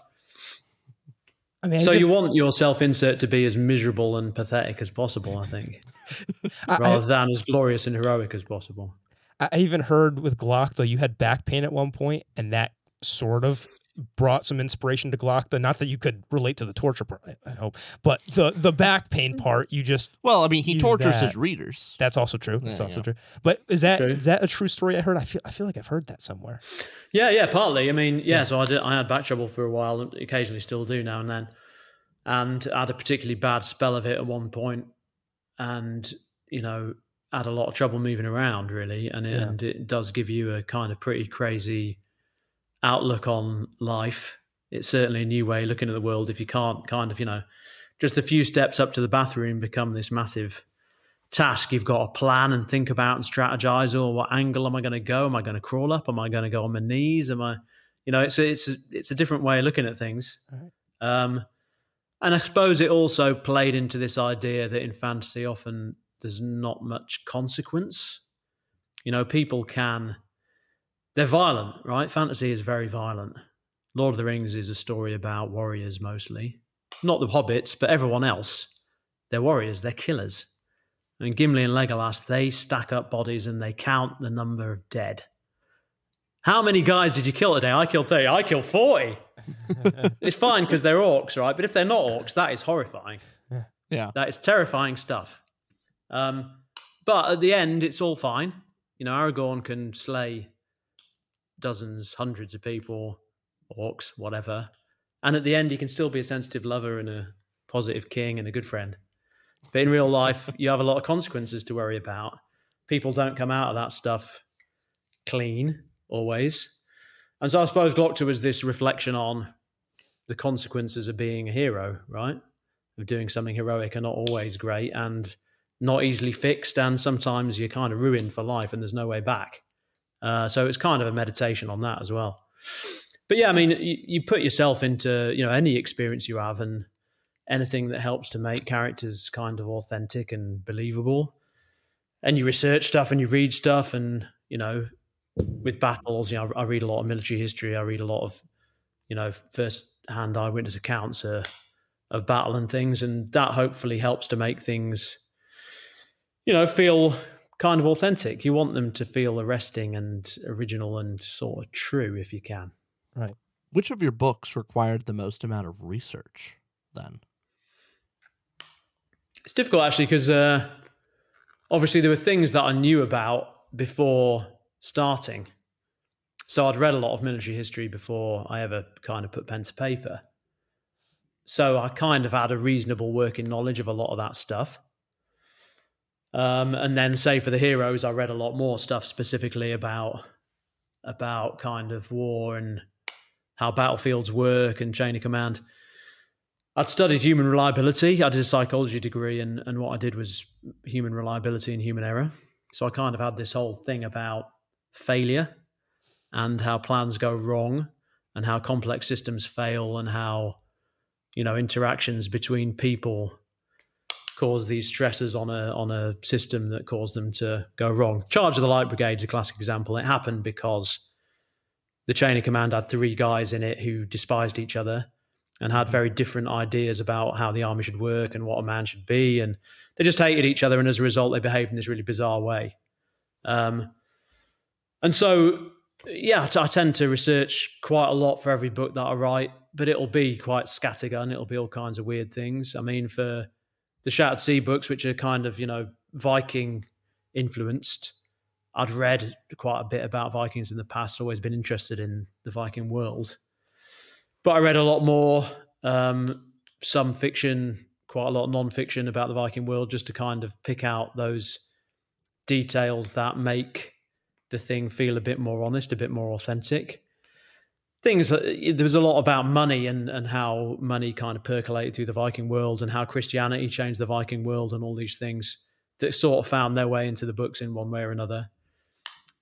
D: I mean,
B: so you want your self-insert to be as miserable and pathetic as possible, I think, rather than as glorious and heroic as possible.
D: I even heard with Glock, though, you had back pain at one point, and that sort of brought some inspiration to Glock. Not that you could relate to the torture part, I hope, but the back pain part, you just
C: he tortures his readers.
D: That's also true. That's also true. But is that a true story? I heard. I feel like I've heard that somewhere.
B: Yeah, partly. I mean, so I had back trouble for a while, and occasionally still do now and then, and I had a particularly bad spell of it at one point, and had a lot of trouble moving around really, and it does give you a kind of pretty crazy outlook on life. It's certainly a new way looking at the world if you can't kind of, just a few steps up to the bathroom become this massive task you've got to plan and think about and strategize. Or what angle am I going to go? Am I going to crawl up? Am I going to go on my knees? Am I, it's a different way of looking at things.
D: Right.
B: And I suppose it also played into this idea that in fantasy often there's not much consequence. People they're violent, right? Fantasy is very violent. Lord of the Rings is a story about warriors mostly. Not the hobbits, but everyone else. They're warriors, they're killers. I mean, Gimli and Legolas, they stack up bodies and they count the number of dead. How many guys did you kill today? I killed 30. I killed 40. It's fine because they're orcs, right? But if they're not orcs, that is horrifying.
C: Yeah.
B: That is terrifying stuff. But at the end, it's all fine. Aragorn can slay dozens, hundreds of people, orcs, whatever. And at the end, he can still be a sensitive lover and a positive king and a good friend. But in real life, you have a lot of consequences to worry about. People don't come out of that stuff clean, always. And so I suppose Glokta was this reflection on the consequences of being a hero, right? Of doing something heroic and not always great and not easily fixed. And sometimes you're kind of ruined for life and there's no way back. So it's kind of a meditation on that as well. But yeah, I mean, you put yourself into, any experience you have and anything that helps to make characters kind of authentic and believable. And you research stuff and you read stuff and, with battles, I read a lot of military history. I read a lot of, first-hand eyewitness accounts of battle and things. And that hopefully helps to make things, feel kind of authentic. You want them to feel arresting and original and sort of true if you can.
D: Right.
C: Which of your books required the most amount of research then?
B: It's difficult actually because obviously there were things that I knew about before starting. So I'd read a lot of military history before I ever kind of put pen to paper. So I kind of had a reasonable working knowledge of a lot of that stuff. And then, say for the heroes, I read a lot more stuff specifically about kind of war and how battlefields work and chain of command. I'd studied human reliability. I did a psychology degree, and what I did was human reliability and human error. So I kind of had this whole thing about failure and how plans go wrong and how complex systems fail and how, interactions between people cause these stresses on a system that cause them to go wrong. Charge of the Light Brigade is a classic example. It happened because the chain of command had 3 guys in it who despised each other and had very different ideas about how the army should work and what a man should be. And they just hated each other. And as a result, they behaved in this really bizarre way. And so, I tend to research quite a lot for every book that I write, but it'll be quite scattergun. It'll be all kinds of weird things. I mean, for the Shattered Sea books, which are kind of, Viking influenced, I'd read quite a bit about Vikings in the past, always been interested in the Viking world. But I read a lot more, some fiction, quite a lot of non-fiction about the Viking world, just to kind of pick out those details that make the thing feel a bit more honest, a bit more authentic. There was a lot about money and how money kind of percolated through the Viking world and how Christianity changed the Viking world and all these things that sort of found their way into the books in one way or another.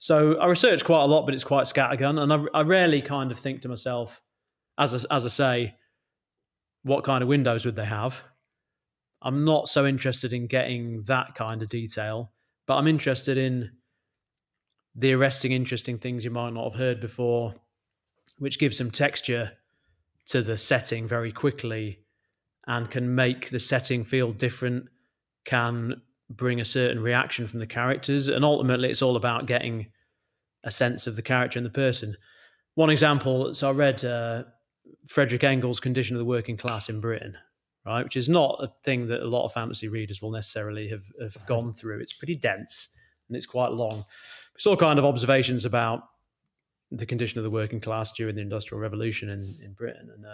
B: So I research quite a lot, but it's quite scattergun, and I rarely kind of think to myself, as I say, what kind of windows would they have? I'm not so interested in getting that kind of detail, but I'm interested in the arresting, interesting things you might not have heard before, which gives some texture to the setting very quickly and can make the setting feel different, can bring a certain reaction from the characters. And ultimately, it's all about getting a sense of the character and the person. One example, so I read Frederick Engels' Condition of the Working Class in Britain, right, which is not a thing that a lot of fantasy readers will necessarily have gone through. It's pretty dense and it's quite long. It's all kind of observations about the condition of the working class during the Industrial Revolution in Britain. And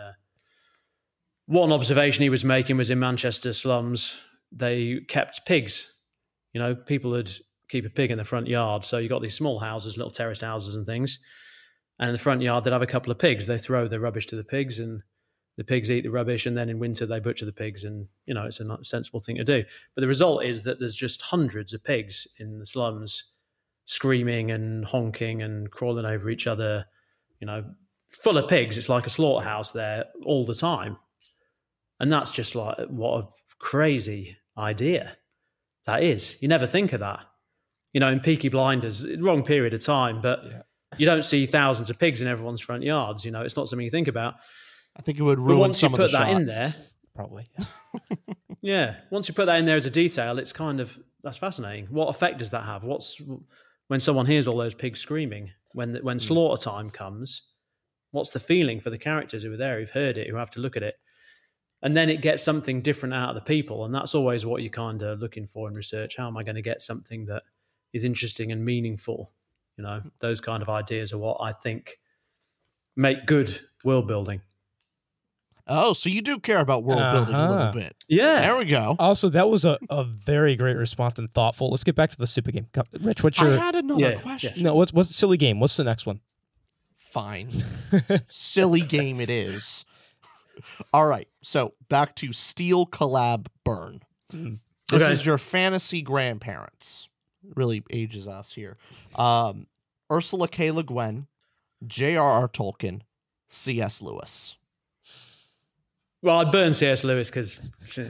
B: one observation he was making was in Manchester slums, they kept pigs. You know, people would keep a pig in the front yard. So you got these small houses, little terraced houses and things. And in the front yard, they'd have a couple of pigs. They throw the rubbish to the pigs and the pigs eat the rubbish. And then in winter, they butcher the pigs. And, you know, it's a sensible thing to do. But the result is that there's just hundreds of pigs in the slums screaming and honking and crawling over each other, you know, full of pigs. It's like a slaughterhouse there all the time. And that's just like, what a crazy idea that is. You never think of that. You know, in Peaky Blinders, wrong period of time, but you don't see thousands of pigs in everyone's front yards. You know, it's not something you think about.
C: I think it would ruin some of the shots.
B: Once you put that in there,
D: probably.
B: yeah. Once you put that in there as a detail, it's kind of, that's fascinating. What effect does that have? When someone hears all those pigs screaming, when slaughter time comes, what's the feeling for the characters who are there, who've heard it, who have to look at it? And then it gets something different out of the people. And that's always what you're kind of looking for in research. How am I going to get something that is interesting and meaningful? You know, those kind of ideas are what I think make good world building.
C: Oh, so you do care about world building a little bit.
B: Yeah.
C: There we go.
D: Also, that was a very great response and thoughtful. Let's get back to the super game. Rich, what's your...
C: I had another question.
D: No, what's the silly game? What's the next one?
C: Fine. Silly game it is. All right. So back to Steel Collab Burn. This is your fantasy grandparents. Really ages us here. Ursula K. Le Guin, J.R.R. Tolkien, C.S. Lewis.
B: Well, I'd burn C.S. Lewis because...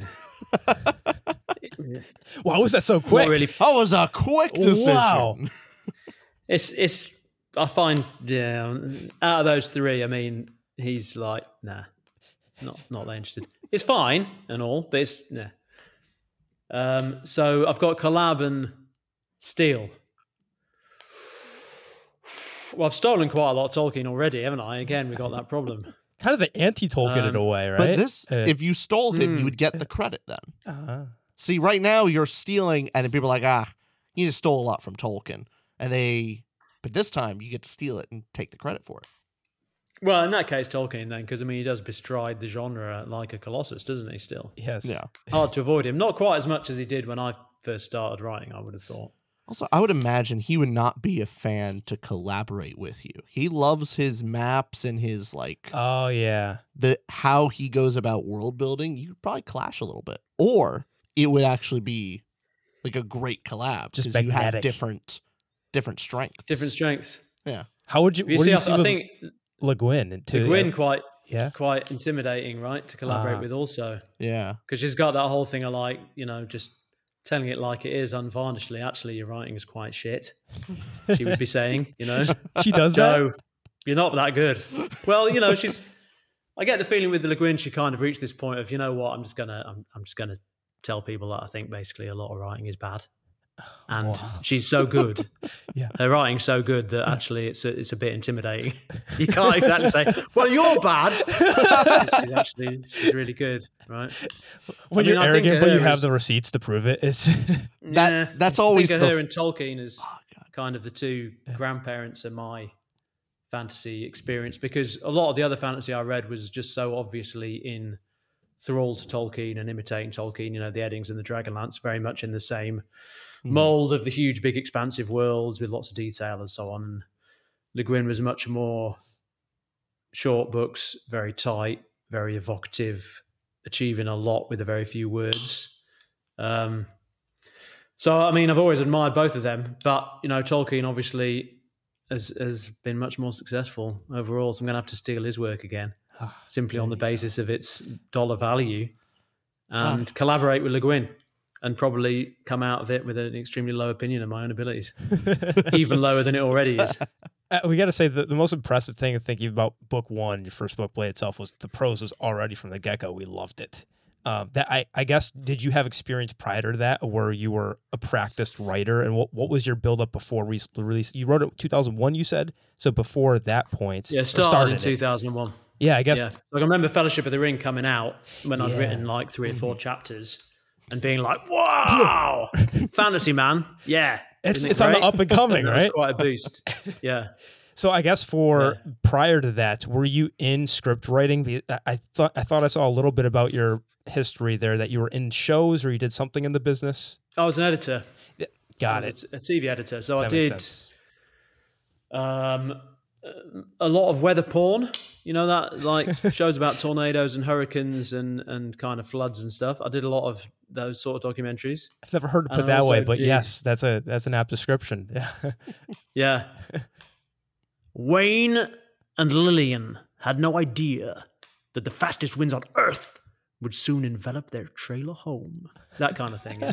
D: Why was that so quick?
B: Really,
C: That was a quick decision.
D: Wow.
B: It's I find, out of those three, I mean, he's like, nah, not that interested. It's fine and all, but it's, nah. So I've got Collab and Steel. Well, I've stolen quite a lot of Tolkien already, haven't I? Again, we got that problem.
D: Kind of the anti-Tolkien in a way, right?
C: But this, if you stole him, you would get the credit then. See, right now you're stealing, and people are like, you just stole a lot from Tolkien. But this time you get to steal it and take the credit for it.
B: Well, in that case, Tolkien then, because I mean, he does bestride the genre like a colossus, doesn't he? Still,
D: yes.
C: Yeah.
B: Hard to avoid him. Not quite as much as he did when I first started writing, I would have thought.
C: Also, I would imagine he would not be a fan to collaborate with you. He loves his maps and his
D: oh yeah,
C: how he goes about world building. You could probably clash a little bit, or it would actually be like a great collab
D: just
C: because you have
D: magnetic.
C: different strengths.
B: Different strengths.
C: Yeah.
D: How would you?
B: You
D: What
B: see,
D: do you see
B: I
D: with
B: think
D: Le Guin too?
B: Le Guin quite intimidating, right, to collaborate with also.
C: Yeah.
B: Because she's got that whole thing of just telling it like it is unvarnishedly. Actually, your writing is quite shit. She would be saying,
D: She does
B: Joe, you're not that good. Well, I get the feeling with the Le Guin, she kind of reached this point of, you know what, I'm just gonna tell people that I think basically a lot of writing is bad. And she's so good.
D: Yeah.
B: Her writing's so good that actually it's a bit intimidating. You can't exactly say, well, you're bad. She's really good, right?
D: When you're arrogant, but you have the receipts to prove it. It's
C: that's always
B: I think of her and Tolkien as kind of the two grandparents of my fantasy experience, because a lot of the other fantasy I read was just so obviously enthralled to Tolkien and imitating Tolkien. The Eddings and the Dragonlance, very much in the same mold of the huge, big, expansive worlds with lots of detail and so on. And Le Guin was much more short books, very tight, very evocative, achieving a lot with a very few words. So So, I mean, I've always admired both of them, but, Tolkien obviously has been much more successful overall. So I'm going to have to steal his work again, simply on the basis of its dollar value, and collaborate with Le Guin and probably come out of it with an extremely low opinion of my own abilities, even lower than it already is.
D: We got to say the most impressive thing of thinking about book one, your first book, Blade itself, was the prose was already from the get-go. We loved it. That I guess, did you have experience prior to that where you were a practiced writer? And what was your build-up before release? You wrote it 2001, you said? So before that point.
B: Yeah, started in 2001.
D: Yeah, I guess.
B: Yeah. Like I remember Fellowship of the Ring coming out when I'd written like 3 or 4 chapters and being like, wow, fantasy, man. Yeah.
D: It's on the up and coming, right?
B: It's quite a boost. Yeah.
D: So I guess prior to that, were you in script writing? I thought I saw a little bit about your history there, that you were in shows or you did something in the business.
B: I was an editor.
D: Got it.
B: A TV editor. So
D: that
B: I did a lot of weather porn. You know that, like shows about tornadoes and hurricanes and kind of floods and stuff. I did a lot of those sort of documentaries.
D: I've never heard it put that way, but yes, that's an apt description. Yeah.
B: Yeah. Wayne and Lillian had no idea that the fastest winds on Earth would soon envelop their trailer home. That kind of thing. Yeah.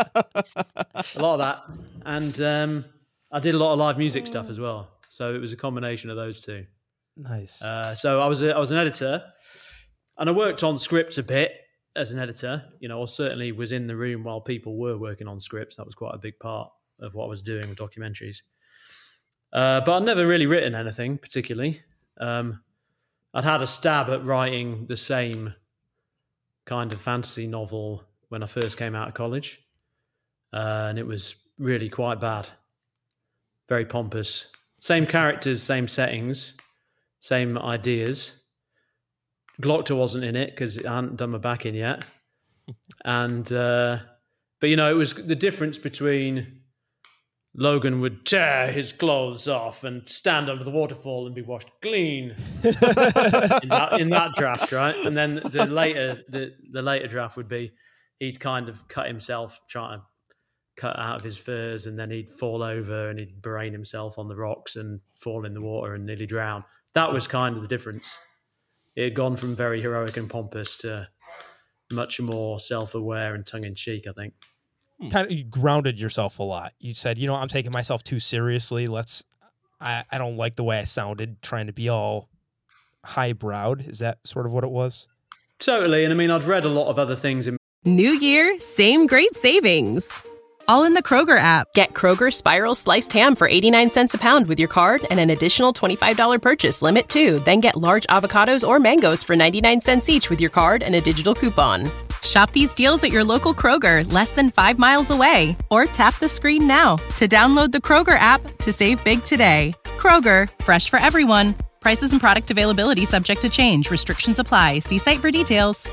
B: A lot of that. And I did a lot of live music stuff as well. So it was a combination of those two.
D: Nice.
B: So I was an editor, and I worked on scripts a bit as an editor. I certainly was in the room while people were working on scripts. That was quite a big part of what I was doing with documentaries. But I'd never really written anything particularly. I'd had a stab at writing the same kind of fantasy novel when I first came out of college. And it was really quite bad. Very pompous. Same characters, same settings, same ideas. Glockter wasn't in it because I hadn't done my back in yet. And, but it was the difference between Logan would tear his clothes off and stand under the waterfall and be washed clean in that draft, right? And then the later draft would be he'd kind of cut himself, trying to cut out of his furs, and then he'd fall over and he'd brain himself on the rocks and fall in the water and nearly drown. That was kind of the difference. It had gone from very heroic and pompous to much more self-aware and tongue-in-cheek, I think.
D: Kind of, you grounded yourself a lot. You said, I'm taking myself too seriously. I don't like the way I sounded trying to be all highbrowed. Is that sort of what it was?
B: Totally. And I mean, I'd read a lot of other things.
A: New year, same great savings. All in the Kroger app. Get Kroger Spiral Sliced Ham for 89 cents a pound with your card and an additional $25 purchase limit too. Then get large avocados or mangoes for 99 cents each with your card and a digital coupon. Shop these deals at your local Kroger, less than 5 miles away. Or tap the screen now to download the Kroger app to save big today. Kroger, fresh for everyone. Prices and product availability subject to change. Restrictions apply. See site for details.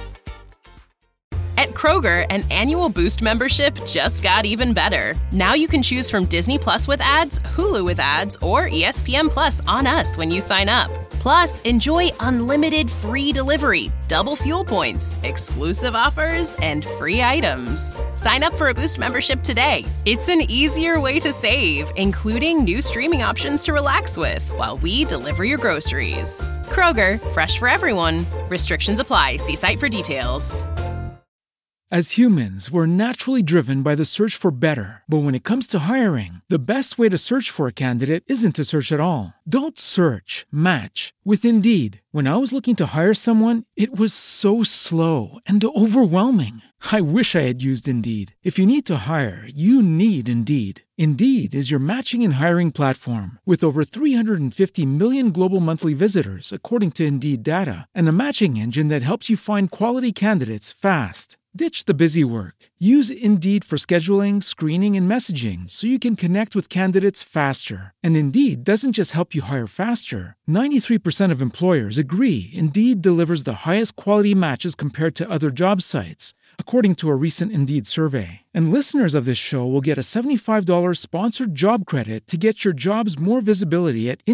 A: At Kroger, an annual Boost membership just got even better. Now you can choose from Disney Plus with ads, Hulu with ads, or ESPN Plus on us when you sign up. Plus, enjoy unlimited free delivery, double fuel points, exclusive offers, and free items. Sign up for a Boost membership today. It's an easier way to save, including new streaming options to relax with while we deliver your groceries. Kroger, fresh for everyone. Restrictions apply. See site for details.
E: As humans, we're naturally driven by the search for better. But when it comes to hiring, the best way to search for a candidate isn't to search at all. Don't search, match with Indeed. When I was looking to hire someone, it was so slow and overwhelming. I wish I had used Indeed. If you need to hire, you need Indeed. Indeed is your matching and hiring platform with over 350 million global monthly visitors, according to Indeed data, and a matching engine that helps you find quality candidates fast. Ditch the busy work. Use Indeed for scheduling, screening, and messaging so you can connect with candidates faster. And Indeed doesn't just help you hire faster. 93% of employers agree Indeed delivers the highest quality matches compared to other job sites, according to a recent Indeed survey. And listeners of this show will get a $75 sponsored job credit to get your jobs more visibility at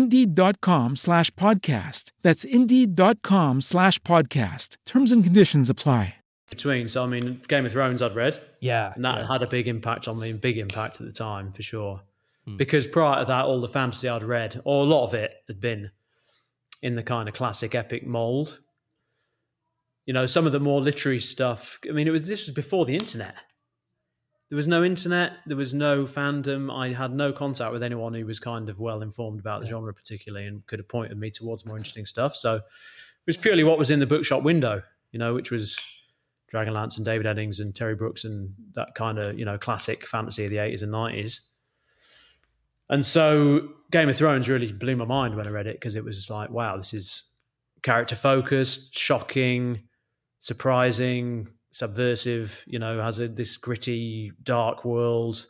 E: Indeed.com/podcast. That's Indeed.com/podcast. Terms and conditions apply.
B: between. So I mean, Game of Thrones I'd read, and that
D: Yeah.
B: had a big impact on me, big impact at the time for sure. Because prior to that, all the fantasy I'd read, or a lot of it, had been in the kind of classic epic mold. You know, some of the more literary stuff. I mean, this was before the internet. There was no internet. There was no fandom. I had no contact with anyone who was kind of well informed about the genre, particularly, and could have pointed me towards more interesting stuff. So it was purely what was in the bookshop window, you know, which was Dragonlance and David Eddings and Terry Brooks and that kind of, you know, classic fantasy of the 80s and 90s. And so Game of Thrones really blew my mind when I read it, because it was like, wow, this is character focused, shocking, surprising, subversive, you know, has this gritty, dark world.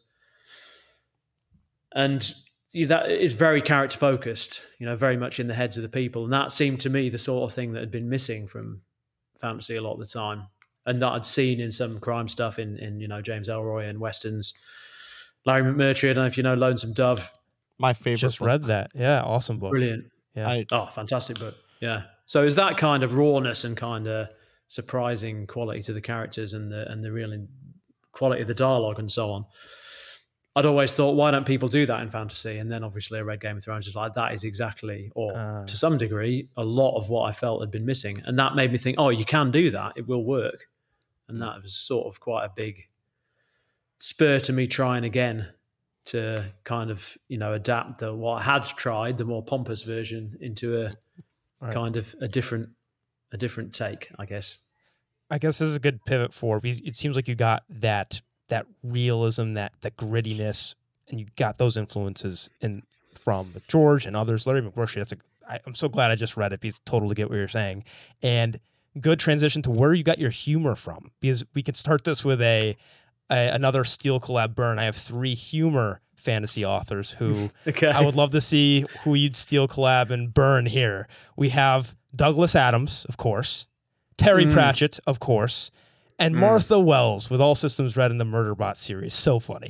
B: And that is very character focused, you know, very much in the heads of the people. And that seemed to me the sort of thing that had been missing from fantasy a lot of the time. And that I'd seen in some crime stuff in you know, James Ellroy and Westerns. Larry McMurtry, I don't know if you know Lonesome Dove.
C: My favorite.
D: Just
C: book.
D: read that. Yeah, awesome book.
B: Brilliant.
D: Yeah.
B: Fantastic book. Yeah. So is that kind of rawness and kind of surprising quality to the characters and the real quality of the dialogue and so on. I'd always thought, why don't people do that in fantasy? And then obviously I read Game of Thrones, just like, that is exactly, or to some degree, a lot of what I felt had been missing. And that made me think, oh, you can do that. It will work. And that was sort of quite a big spur to me trying again to kind of, you know, adapt what I had tried, the more pompous version, into a kind of a different take, I guess.
D: I guess this is a good pivot forward, because it seems like you got that realism, that grittiness, and you got those influences from George and others. Larry McMurtry, I'm so glad I just read it, because I totally get what you're saying. And good transition to where you got your humor from, because we could start this with another Steel collab burn. I have 3 humor fantasy authors who I would love to see who you'd Steel collab and burn here. We have Douglas Adams, of course, Terry Pratchett, of course, and Martha Wells with All Systems Red in the Murderbot series. So funny.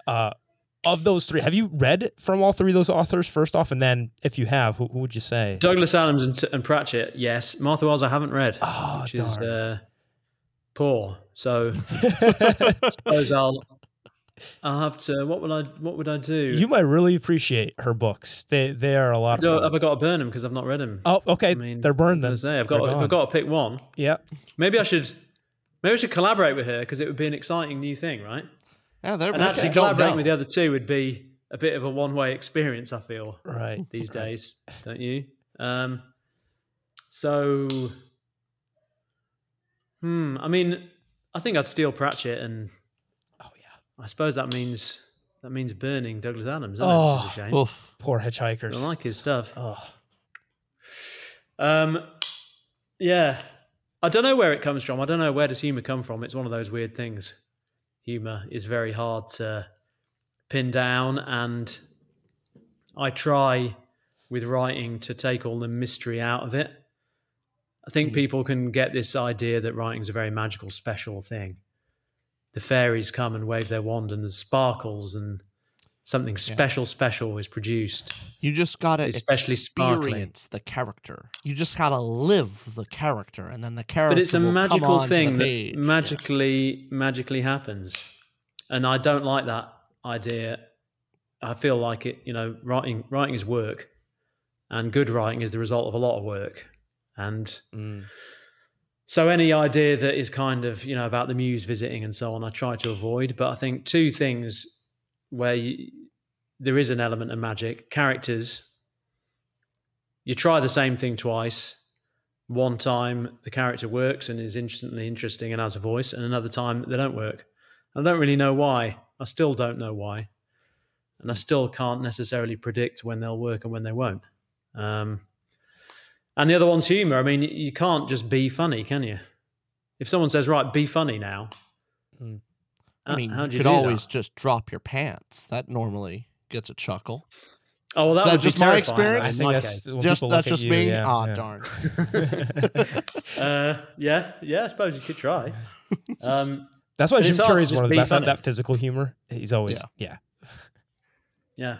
D: Of those 3, have you read from all 3 of those authors first off? And then if you have, who would you say?
B: Douglas Adams and Pratchett, yes. Martha Wells I haven't read, which is poor. So I suppose I'll have to. What would I do?
D: You might really appreciate her books. They are a lot of fun.
B: Have I got to burn them because I've not read them?
D: Oh, okay.
B: I mean,
D: they're burned then.
B: If I've got to pick one,
D: yeah.
B: Maybe I should collaborate with her, because it would be an exciting new thing, right?
C: Yeah,
B: and actually collaborating with the other 2 would be a bit of a one-way experience, I feel,
D: right
B: these days, don't you? So, I mean, I think I'd steal Pratchett, and I suppose that means burning Douglas Adams. Isn't it? Which is a shame.
C: Oof.
D: Poor Hitchhikers.
B: I like his stuff.
D: Oh.
B: Yeah. I don't know where it comes from. I don't know, where does humor come from? It's one of those weird things. Humor is very hard to pin down, and I try with writing to take all the mystery out of it. I think people can get this idea that writing is a very magical, special thing. The fairies come and wave their wand, and there's sparkles, and something special is produced.
C: You just gotta
B: especially
C: experience the character. You just gotta live the character, and then the character.
B: But it's a
C: will
B: magical
C: come
B: thing
C: that
B: magically happens, and I don't like that idea. I feel like it. You know, writing is work, and good writing is the result of a lot of work, and. So any idea that is kind of, you know, about the muse visiting and so on, I try to avoid. But I think 2 things where there is an element of magic. Characters, you try the same thing twice. One time the character works and is instantly interesting and has a voice, and another time they don't work. I don't really know why. I still don't know why. And I still can't necessarily predict when they'll work and when they won't. And the other one's humor. I mean, you can't just be funny, can you? If someone says, right, be funny now.
C: I mean,
B: how do
C: you could always just drop your pants. That normally gets a chuckle.
B: Oh, well, that would
C: just
B: be
C: my
B: terrifying.
C: experience?
D: That's
C: just
D: you,
C: me?
D: yeah.
C: Darn.
B: Yeah, I suppose you could try.
D: That's why Jim Carrey is one of the best at that physical humor. He's always,
B: Yeah.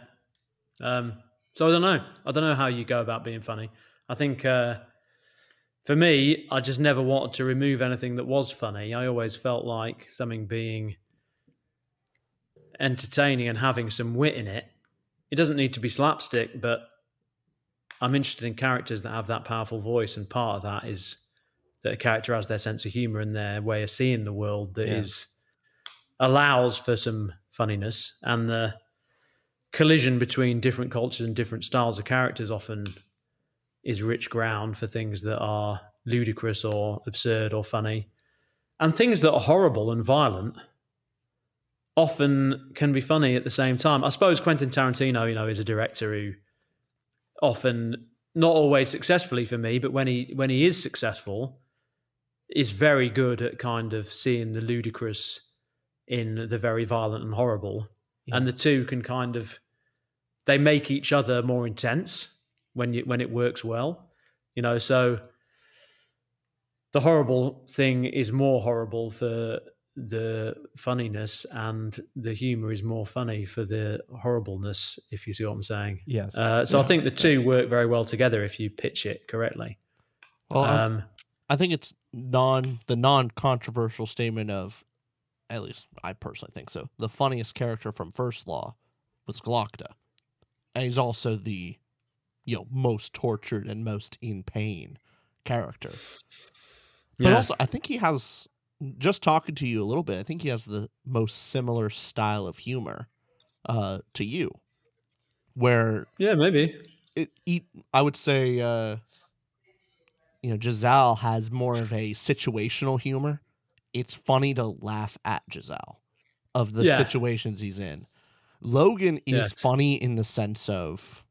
B: So I don't know. I don't know how you go about being funny. I think for me, I just never wanted to remove anything that was funny. I always felt like something being entertaining and having some wit in it. It doesn't need to be slapstick, but I'm interested in characters that have that powerful voice, and part of that is that a character has their sense of humor and their way of seeing the world that allows for some funniness, and the collision between different cultures and different styles of characters often is rich ground for things that are ludicrous or absurd or funny. And things that are horrible and violent often can be funny at the same time. I suppose Quentin Tarantino, is a director who often, not always successfully for me, but when he is successful, is very good at kind of seeing the ludicrous in the very violent and horrible. Yeah. And the two can kind of, they make each other more intense when it works well, so the horrible thing is more horrible for the funniness, and the humor is more funny for the horribleness, if you see what I'm saying.
D: Yes.
B: I think the two work very well together if you pitch it correctly.
C: Well, I think it's the non-controversial statement of, at least I personally think so, the funniest character from First Law was Glokta. And he's also the most tortured and most in pain character. But also, I think he has, just talking to you a little bit, I think he has the most similar style of humor to you. Where...
B: Yeah, maybe.
C: I would say, Giselle has more of a situational humor. It's funny to laugh at Giselle of the situations he's in. Logan is funny in the sense of...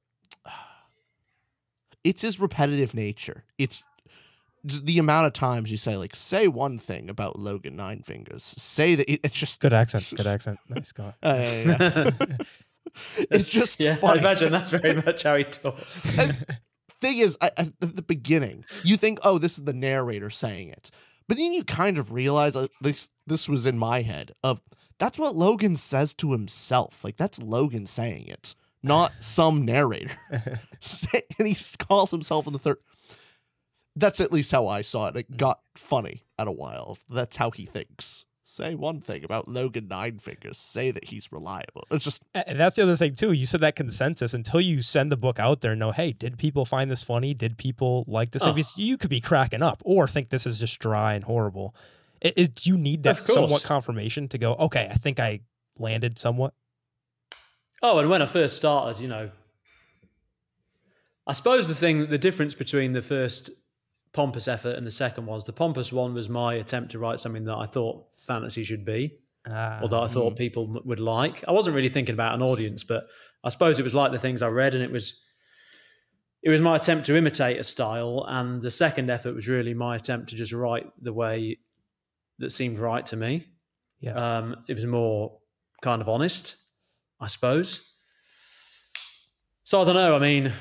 C: It's his repetitive nature. It's the amount of times you say one thing about Logan Nine Fingers. Say that it's just
D: good accent. Nice, Scott.
C: It's just funny.
B: I imagine that's very much how he talks.
C: Thing is, at the beginning, you think, oh, this is the narrator saying it, but then you kind of realize this was in my head of that's what Logan says to himself. Like that's Logan saying it. Not some narrator. And he calls himself in the third. That's at least how I saw it. It got funny at a while. That's how he thinks. Say one thing about Logan Nine Fingers. Say that he's reliable. It's just...
D: And that's the other thing, too. You said that consensus. Until you send the book out there and know, hey, did people find this funny? Did people like this? Because you could be cracking up or think this is just dry and horrible. Do you need that somewhat confirmation to go, okay, I think I landed somewhat?
B: Oh, and when I first started, I suppose the difference between the first pompous effort and the second was the pompous one was my attempt to write something that I thought fantasy should be, or that I thought people would like. I wasn't really thinking about an audience, but I suppose it was like the things I read, and it was my attempt to imitate a style. And the second effort was really my attempt to just write the way that seemed right to me.
D: Yeah.
B: It was more kind of honest, I suppose. So I don't know. I mean,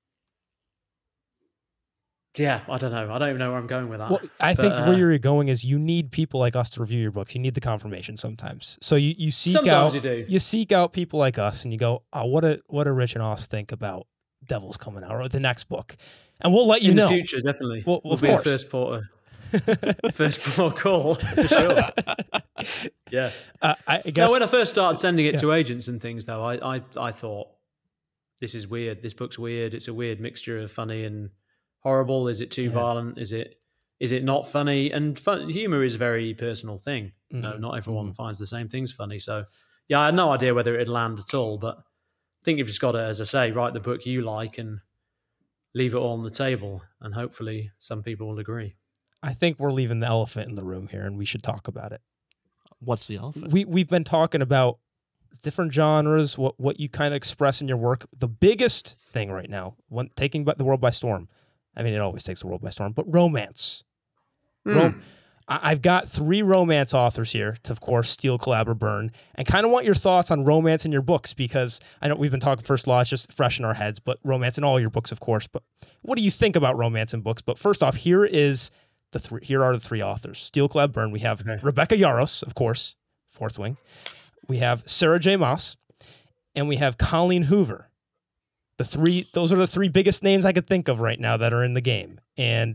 B: I don't know. I don't even know where I'm going with that.
D: Well, I think where you're going is you need people like us to review your books. You need the confirmation sometimes. So you seek
B: sometimes
D: out
B: you do.
D: You seek out people like us, and you go, oh, what do Rich and Oz think about Devil's Coming Out or the next book, and we'll let you know
B: in the future. Definitely,
D: we'll
B: be the first port of call for sure. Yeah.
D: I guess
B: when I first started sending it to agents and things, though, I thought this is weird. This book's weird. It's a weird mixture of funny and horrible. Is it too violent? Is it not funny? And humor is a very personal thing. No, not everyone finds the same things funny. So, I had no idea whether it'd land at all. But I think you've just got to, as I say, write the book you like and leave it all on the table, and hopefully some people will agree.
D: I think we're leaving the elephant in the room here, and we should talk about it.
C: What's the elephant?
D: We've been talking about different genres, what you kind of express in your work. The biggest thing right now, taking the world by storm. I mean, it always takes the world by storm, but romance. I've got 3 romance authors here to, of course, steal, collab, or burn, and kind of want your thoughts on romance in your books, because I know we've been talking First Law, it's just fresh in our heads, but romance in all your books, of course. But what do you think about romance in books? But first off, here are the 3 authors. Steal, collab, burn. We have Rebecca Yarros, of course, Fourth Wing. We have Sarah J. Maas, and we have Colleen Hoover. Those are the 3 biggest names I could think of right now that are in the game. And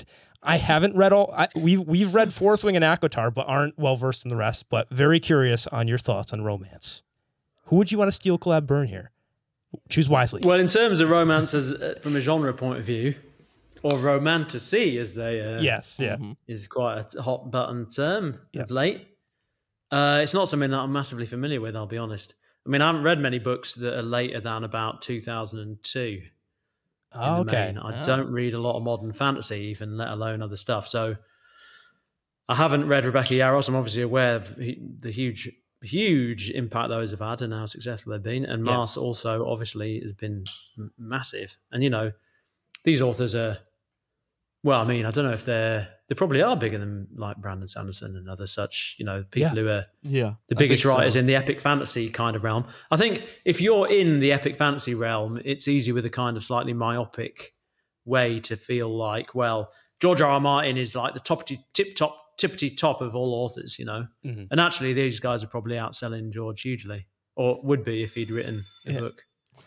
D: I haven't read all. We've read Fourth Wing and ACOTAR, but aren't well versed in the rest. But very curious on your thoughts on romance. Who would you want to steal, collab, burn here? Choose wisely.
B: Well, in terms of romance, from a genre point of view, or romantasy, as they is quite a hot button term of late. It's not something that I'm massively familiar with. I'll be honest. I mean, I haven't read many books that are later than about 2002.
D: Oh, okay.
B: I don't read a lot of modern fantasy, even let alone other stuff. So I haven't read Rebecca Yarros. I'm obviously aware of the huge impact those have had and how successful they've been. And Mars also obviously has been massive. And, you know, these authors are, well, I mean, I don't know if they probably are bigger than like Brandon Sanderson and other such, you know, people who are the biggest writers in the epic fantasy kind of realm. I think if you're in the epic fantasy realm, it's easy with a kind of slightly myopic way to feel like, well, George R.R. Martin is like the tippity top of all authors, you know. Mm-hmm. And actually these guys are probably outselling George hugely, or would be if he'd written a book.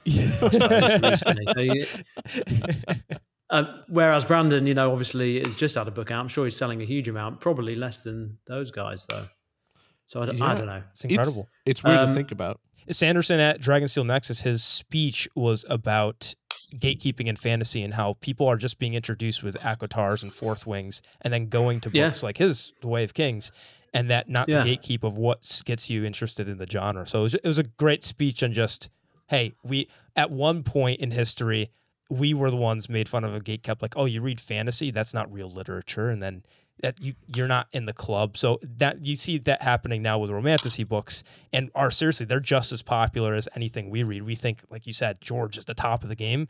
B: Whereas Brandon, you know, obviously has just had a book out. I'm sure he's selling a huge amount, probably less than those guys, though. So I don't know.
D: It's incredible.
C: It's weird to think about.
D: Sanderson at Dragonsteel Nexus, his speech was about gatekeeping in fantasy and how people are just being introduced with ACOTARs and Fourth Wings and then going to books like his The Way of Kings, and that not to gatekeep of what gets you interested in the genre. So it was a great speech on just, hey, we at one point in history, we were the ones made fun of a gatekept, like, oh, you read fantasy? That's not real literature. And then that you're not in the club. So that you see that happening now with romantasy books, and seriously, they're just as popular as anything we read. We think, like you said, George is the top of the game,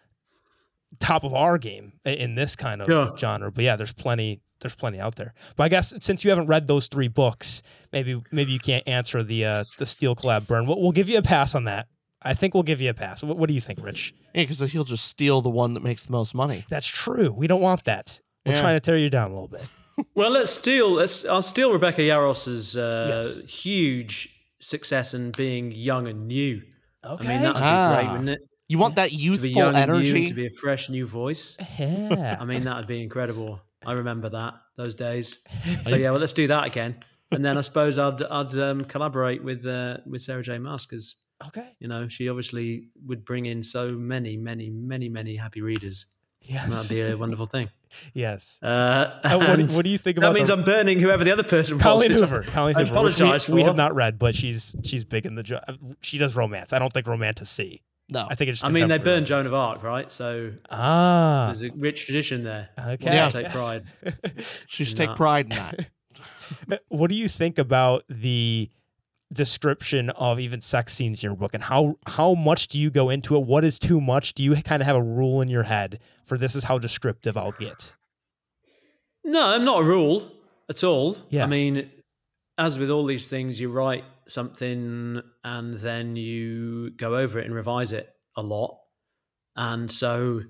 D: top of our game in this kind of genre. But yeah, there's plenty out there. But I guess since you haven't read those 3 books, maybe you can't answer the Steel Collab Burn. We'll give you a pass on that. I think we'll give you a pass. What do you think, Rich?
C: Yeah, because he'll just steal the one that makes the most money.
D: That's true. We don't want that. We're trying to tear you down a little bit.
B: Well, I'll steal Rebecca Yarros's huge success in being young and new.
D: Okay.
B: I mean, that would be great, wouldn't it?
C: You want that youthful
B: to be young
C: energy?
B: And new, to be a fresh new voice.
D: Yeah.
B: I mean, that would be incredible. I remember those days. So yeah, well, let's do that again. And then I suppose I'd collaborate with Sarah J. Maas, because you know, she obviously would bring in so many happy readers.
D: Yes,
B: and that'd be a wonderful thing.
D: Yes.
B: What
D: do you think about
B: that? Means I'm burning whoever the other person was.
D: Colleen Hoover.
B: I apologize for.
D: We have not read, but she's big in the. She does romance. I don't think romantasy.
C: No,
D: I think it's.
B: I mean, they burned Joan of Arc, right? So there's a rich tradition there.
D: Okay,
B: yeah, take pride.
C: She should take pride in that.
D: What do you think about the description of even sex scenes in your book, and how much do you go into it? What is too much? Do you kind of have a rule in your head for this is how descriptive I'll get?
B: No, not a rule at all.
D: Yeah.
B: I mean, as with all these things, you write something and then you go over it and revise it a lot. And so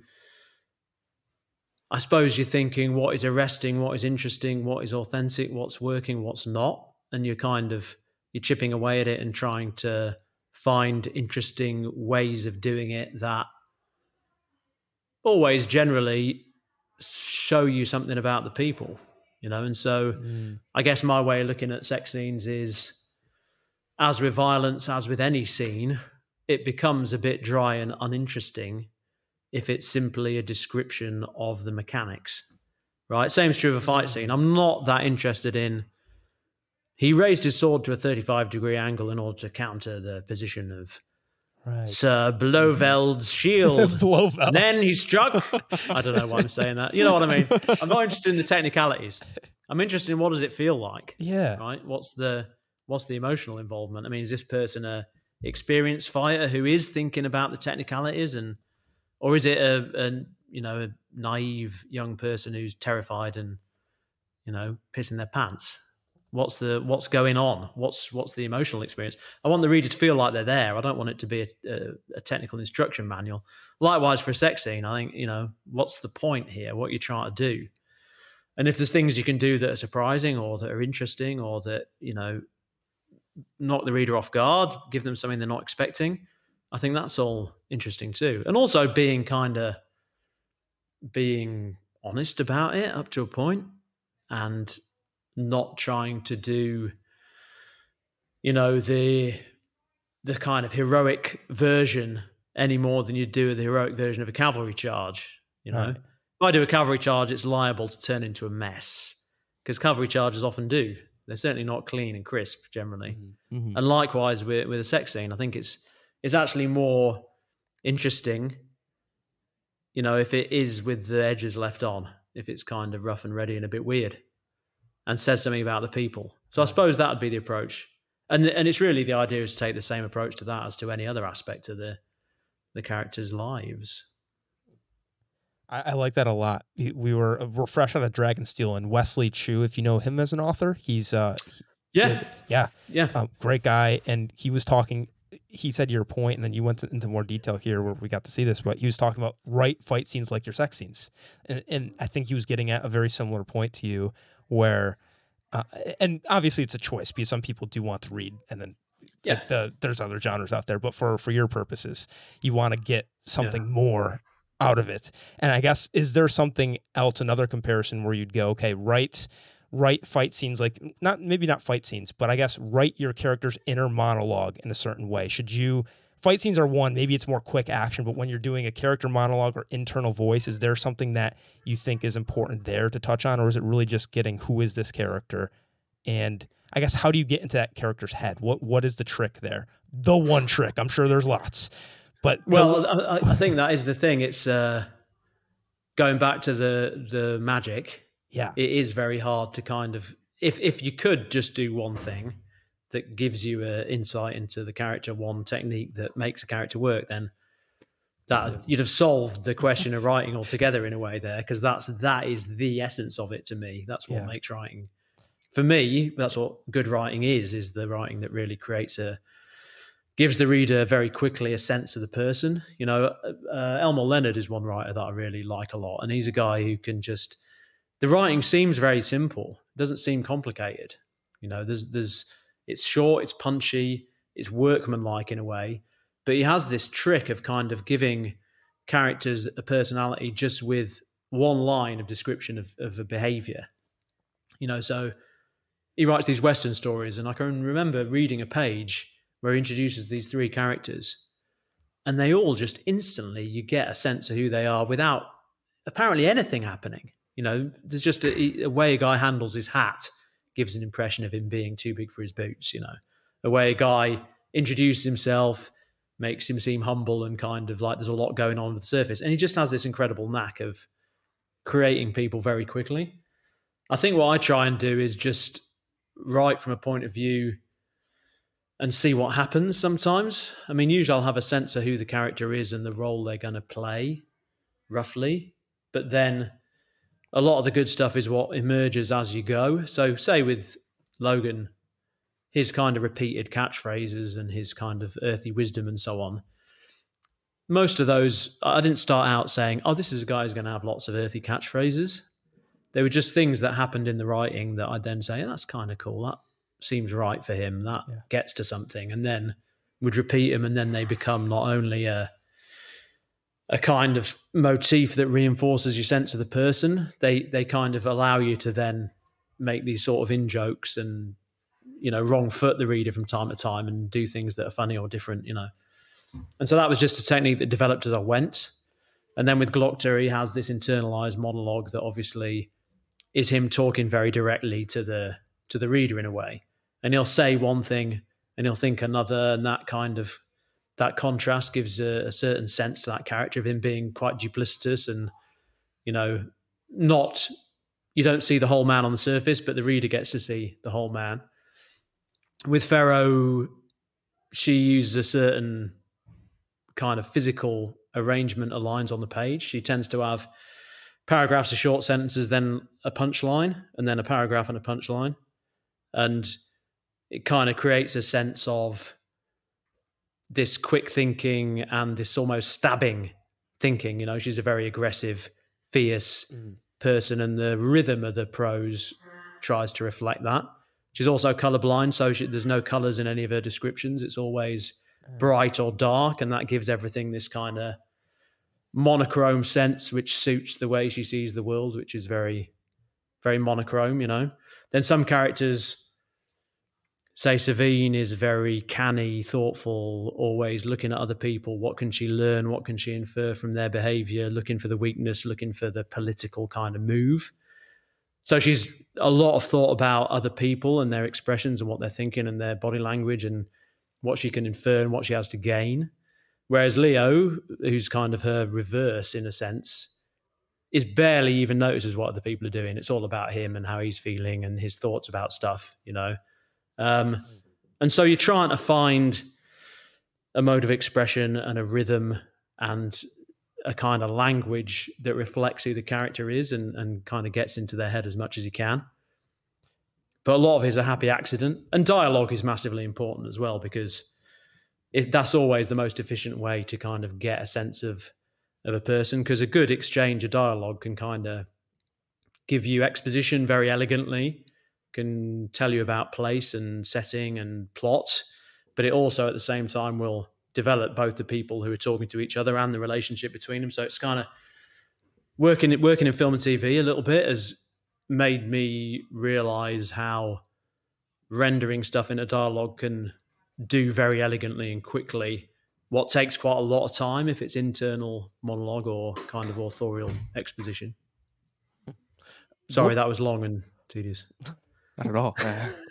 B: I suppose you're thinking, what is arresting, what is interesting, what is authentic, what's working, what's not. And you're chipping away at it and trying to find interesting ways of doing it that always generally show you something about the people, you know? And so I guess my way of looking at sex scenes is, as with violence, as with any scene, it becomes a bit dry and uninteresting if it's simply a description of the mechanics, right? Same's true of a fight scene. I'm not that interested in, he raised his sword to a 35-degree angle in order to counter the position of Sir Bloveld's shield.
D: Blofeld.
B: And then he struck. I don't know why I'm saying that. You know what I mean? I'm not interested in the technicalities. I'm interested in what does it feel like.
D: Yeah.
B: Right? What's the emotional involvement? I mean, is this person a experienced fighter who is thinking about the technicalities, or is it a naive young person who's terrified and, you know, pissing their pants? What's going on? What's the emotional experience? I want the reader to feel like they're there. I don't want it to be a technical instruction manual. Likewise for a sex scene, I think, you know, what's the point here? What you're trying to do? And if there's things you can do that are surprising or that are interesting or that, you know, knock the reader off guard, give them something they're not expecting, I think that's all interesting too. And also being honest about it up to a point, and not trying to do, the kind of heroic version any more than you do the heroic version of a cavalry charge.
D: Right.
B: If I do a cavalry charge, it's liable to turn into a mess, because cavalry charges often do. They're certainly not clean and crisp generally.
C: Mhm.
B: And likewise with a sex scene, I think it's actually more interesting, if it is with the edges left on, if it's kind of rough and ready and a bit weird and says something about the people. So I suppose that would be the approach. And it's really, the idea is to take the same approach to that as to any other aspect of the characters' lives.
D: I like that a lot. We're fresh out of Dragonsteel, and Wesley Chu, if you know him as an author, he's great guy. And he was talking, he said your point, and then you went into more detail here where we got to see this, but he was talking about write fight scenes like your sex scenes. And I think he was getting at a very similar point to you where, and obviously it's a choice because some people do want to read and then there's other genres out there, but for your purposes, you want to get something more out of it. And I guess, is there something else, another comparison where you'd go, okay, write fight scenes, like maybe not fight scenes, but I guess write your character's inner monologue in a certain way. Fight scenes are one, maybe it's more quick action, but when you're doing a character monologue or internal voice, is there something that you think is important there to touch on, or is it really just getting who is this character? And I guess, how do you get into that character's head? What is the trick there? The one trick. I'm sure there's lots. But
B: I think that is the thing. It's going back to the magic.
D: Yeah,
B: it is very hard to kind of, if you could just do one thing that gives you an insight into the character, one technique that makes a character work, then that you'd have solved the question of writing altogether in a way there, because that is the essence of it to me. That's what makes writing. For me, that's what good writing is the writing that really gives the reader very quickly a sense of the person. Elmore Leonard is one writer that I really like a lot, and he's a guy who can just, the writing seems very simple. It doesn't seem complicated. It's short, it's punchy, it's workmanlike in a way, but he has this trick of kind of giving characters a personality just with one line of description of a behavior. So he writes these Western stories, and I can remember reading a page where he introduces these three characters, and they all just instantly, you get a sense of who they are without apparently anything happening. There's just a way a guy handles his hat gives an impression of him being too big for his boots. A way a guy introduces himself makes him seem humble and kind of like there's a lot going on with the surface. And he just has this incredible knack of creating people very quickly. I think what I try and do is just write from a point of view and see what happens sometimes. I mean, usually I'll have a sense of who the character is and the role they're going to play, roughly. But then a lot of the good stuff is what emerges as you go. So say with Logan, his kind of repeated catchphrases and his kind of earthy wisdom and so on, most of those, I didn't start out saying, this is a guy who's going to have lots of earthy catchphrases. They were just things that happened in the writing that I'd then say, that's kind of cool. That seems right for him. That gets to something. And then would repeat them, and then they become not only a kind of motif that reinforces your sense of the person, they kind of allow you to then make these sort of in-jokes and, wrong foot the reader from time to time and do things that are funny or different, And so that was just a technique that developed as I went. And then with Glokta, he has this internalized monologue that obviously is him talking very directly to the reader in a way. And he'll say one thing and he'll think another, and that contrast gives a certain sense to that character of him being quite duplicitous and, you don't see the whole man on the surface, but the reader gets to see the whole man. With Ferro, she uses a certain kind of physical arrangement of lines on the page. She tends to have paragraphs of short sentences, then a punchline, and then a paragraph and a punchline. And it kind of creates a sense of this quick thinking and this almost stabbing thinking. She's a very aggressive, fierce person, and the rhythm of the prose tries to reflect that. She's also colorblind, so there's no colors in any of her descriptions. It's always bright or dark, and that gives everything this kind of monochrome sense, which suits the way she sees the world, which is very, very monochrome, you know. Then some characters, say Savine is very canny, thoughtful, always looking at other people. What can she learn? What can she infer from their behavior? Looking for the weakness, looking for the political kind of move. So she's a lot of thought about other people and their expressions and what they're thinking and their body language and what she can infer and what she has to gain. Whereas Leo, who's kind of her reverse in a sense, is barely even notices what other people are doing. It's all about him and how he's feeling and his thoughts about stuff, you know. And so you're trying to find a mode of expression and a rhythm and a kind of language that reflects who the character is and kind of gets into their head as much as you can. But a lot of it is a happy accident. And dialogue is massively important as well, because that's always the most efficient way to kind of get a sense of a person, because a good exchange of dialogue can kind of give you exposition very elegantly, can tell you about place and setting and plot, but it also at the same time will develop both the people who are talking to each other and the relationship between them. So it's kind of working in film and TV a little bit has made me realize how rendering stuff into dialogue can do very elegantly and quickly what takes quite a lot of time if it's internal monologue or kind of authorial exposition. Sorry, that was long and tedious.
F: Not at all.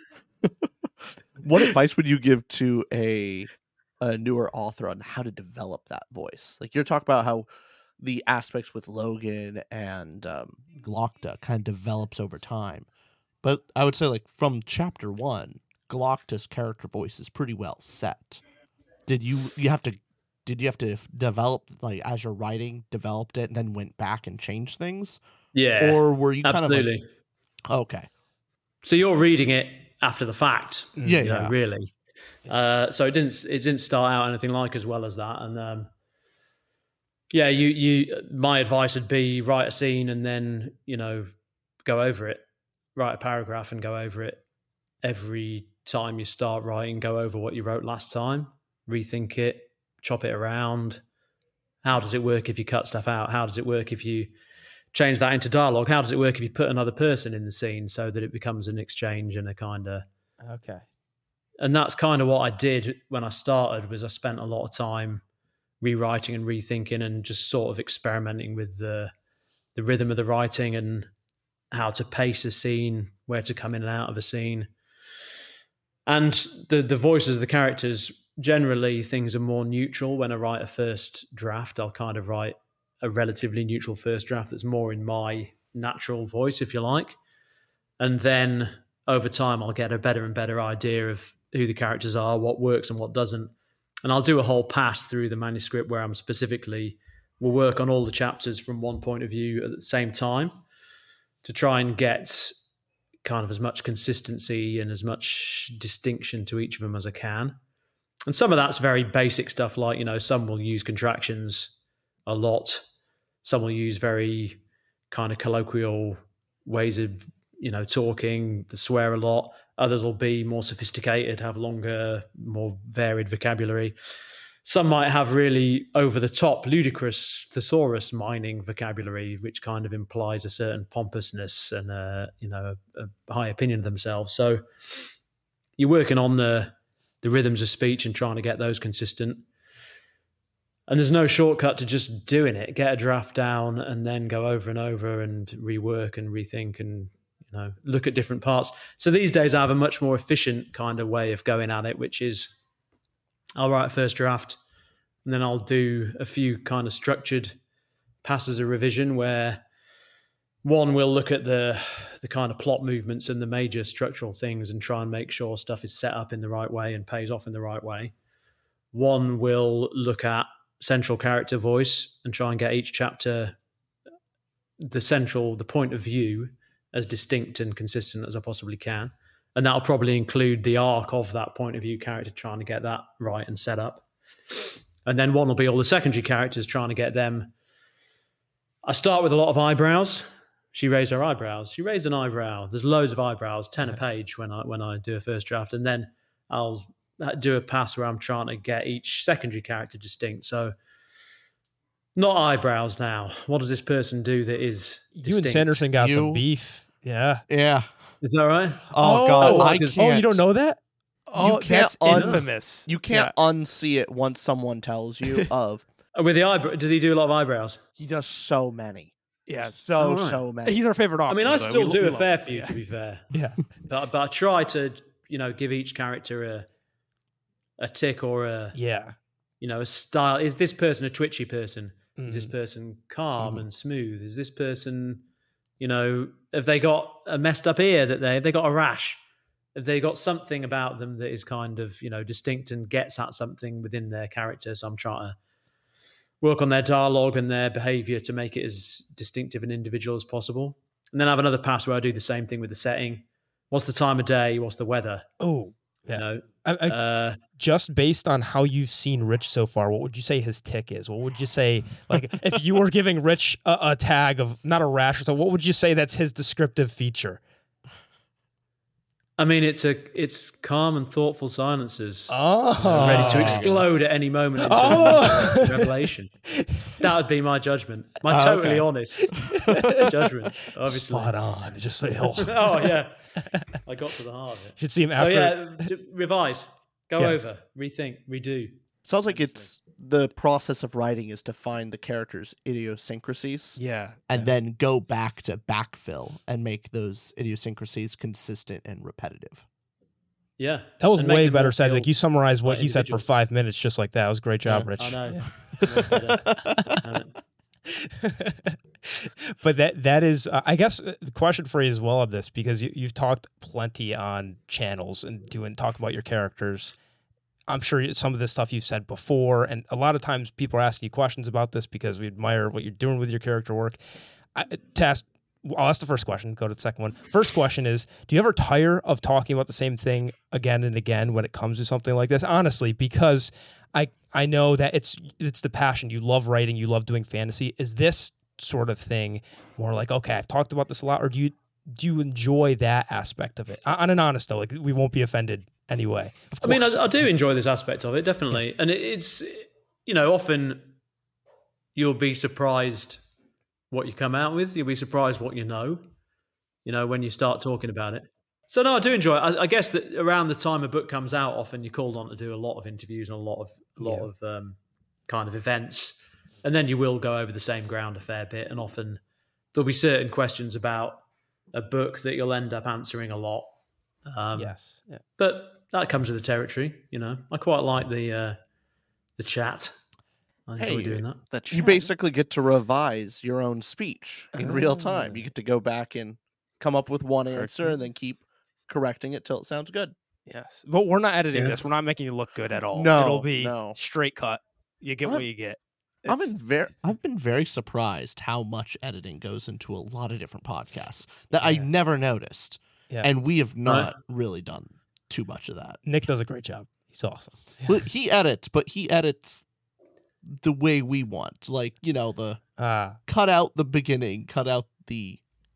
C: What advice would you give to a newer author on how to develop that voice? Like, you're talking about how the aspects with Logan and Glokta kind of develops over time. But I would say, like, from chapter 1, Glokta's character voice is pretty well set. Did you have to develop, like, as you're writing, developed it and then went back and changed things?
B: Yeah.
C: Or were you
B: absolutely.
C: kind of like, okay. So
B: you're reading it after the fact.
C: Yeah.
B: Really. So it didn't start out anything like as well as that. And my advice would be write a scene and then, go over it. Write a paragraph and go over it. Every time you start writing, go over what you wrote last time, rethink it, chop it around. How does it work if you cut stuff out? How does it work if you change that into dialogue? How does it work if you put another person in the scene so that it becomes an exchange and a kind of...
D: Okay.
B: And that's kind of what I did when I started, was I spent a lot of time rewriting and rethinking and just sort of experimenting with the rhythm of the writing and how to pace a scene, where to come in and out of a scene. And the voices of the characters, generally things are more neutral. When I write a first draft, I'll kind of write a relatively neutral first draft that's more in my natural voice, if you like. And then over time, I'll get a better and better idea of who the characters are, what works and what doesn't. And I'll do a whole pass through the manuscript where I'm will work on all the chapters from one point of view at the same time to try and get kind of as much consistency and as much distinction to each of them as I can. And some of that's very basic stuff, like, some will use contractions a lot. Some will use very kind of colloquial ways of, talking, they swear a lot. Others will be more sophisticated, have longer, more varied vocabulary. Some might have really over-the-top, ludicrous thesaurus mining vocabulary, which kind of implies a certain pompousness and a high opinion of themselves. So you're working on the rhythms of speech and trying to get those consistent. And there's no shortcut to just doing it. Get a draft down and then go over and over and rework and rethink and look at different parts. So these days I have a much more efficient kind of way of going at it, which is I'll write a first draft and then I'll do a few kind of structured passes of revision where one will look at the kind of plot movements and the major structural things and try and make sure stuff is set up in the right way and pays off in the right way. One will look at central character voice and try and get each chapter the point of view as distinct and consistent as I possibly can. And that'll probably include the arc of that point of view character, trying to get that right and set up. And then one will be all the secondary characters, trying to get them. I start with a lot of eyebrows. She raised her eyebrows. She raised an eyebrow. There's loads of eyebrows, 10 a page when I do a first draft. And then I'll do a pass where I'm trying to get each secondary character distinct. So Not eyebrows now. What does this person do that is
D: You and
B: distinct?
D: Sanderson got some
C: You-
D: beef. Yeah.
C: Yeah.
B: Is that right?
C: Oh, God,
B: oh,
C: I
B: because-
C: can't.
D: Oh, you don't know that?
F: Oh,
C: can't
F: that's
C: un-
F: infamous.
C: You can't unsee it once someone tells you of.
B: With the eyebrow, does he do a lot of eyebrows?
C: He does so many.
F: Yeah.
C: So,
B: All right.
C: so many.
F: He's our favorite
B: I
F: author.
B: mean, I
F: though.
B: still
F: We
B: do a
F: love
B: fair
F: him.
B: few,
F: Yeah.
B: to be fair.
D: Yeah.
B: But I try to, give each character a tick or a
D: Yeah.
B: a style. Is this person a twitchy person? Is
D: Mm.
B: this person calm and smooth? Is this person, have they got a messed up ear have they got a rash? Have they got something about them that is kind of, distinct and gets at something within their character? So I'm trying to work on their dialogue and their behavior to make it as distinctive and individual as possible. And then I have another pass where I do the same thing with the setting. What's the time of day? What's the weather?
D: Oh,
B: You
D: yeah.
B: know,
D: Just based on how you've seen Rich so far, what would you say his tick is? What would you say, like, if you were giving Rich a tag of not a rash or so, what would you say that's his descriptive feature?
B: I mean, it's calm and thoughtful silences.
D: Oh,
B: Ready to explode at any moment into
D: Oh.
B: revelation. That would be my judgment. My
D: Oh,
B: totally
D: okay.
B: honest judgment, obviously.
D: Spot on. Just say, oh,
B: Oh, yeah. I got to the heart of it.
D: should see him
B: So,
D: after.
B: yeah, revise, go
D: Yes.
B: over, rethink, redo.
C: Sounds like it's the process of writing is to find the character's idiosyncrasies
F: Yeah.
C: and then go back to backfill and make those idiosyncrasies consistent and repetitive.
B: Yeah.
D: That was
B: And make
D: way
B: them
D: better
B: all
D: said.
B: feel
D: Like you summarized what
B: like
D: he said for
B: individuals.
D: 5 minutes, just like that. It was a great job,
C: Yeah,
D: Rich.
B: I know.
D: Yeah.
B: Damn it.
D: But that is, I guess, the question for you as well of this, because you've talked plenty on channels and talk about your characters. I'm sure some of this stuff you've said before, and a lot of times people are asking you questions about this because we admire what you're doing with your character work. I'll ask the first question, go to the second one. First question is, do you ever tire of talking about the same thing again and again when it comes to something like this? Honestly, because I know that it's the passion. You love writing, you love doing fantasy. Is this sort of thing more like, okay, I've talked about this a lot, or do you enjoy that aspect of it? On an honest note, like we won't be offended anyway. Of
B: I mean,
D: course.
B: I do enjoy this aspect of it, definitely. And it's, often you'll be surprised what you come out with. You'll be surprised what you know, when you start talking about it. So, no, I do enjoy it. I guess that around the time a book comes out, often you're called on to do a lot of interviews and a lot of kind of events. And then you will go over the same ground a fair bit. And often there'll be certain questions about a book that you'll end up answering a lot.
D: Yes. Yeah.
B: But that comes with the territory, I quite like the chat. I enjoy doing that.
C: You basically get to revise your own speech in real time. You get to go back and come up with one answer and then keep correcting it till it sounds good.
F: Yes. But we're not editing
B: Yeah.
F: this. We're not making you look good at all.
C: No,
F: It'll be
C: no.
F: straight cut. You get what
C: I'm-
F: you get.
C: I've been very surprised how much editing goes into a lot of different podcasts that I never noticed.
D: Yeah.
C: And we have not really done too much of that.
D: Nick does a great job. He's awesome.
C: Well, he edits, but he edits the way we want. Like, the cut out the beginning, cut out the,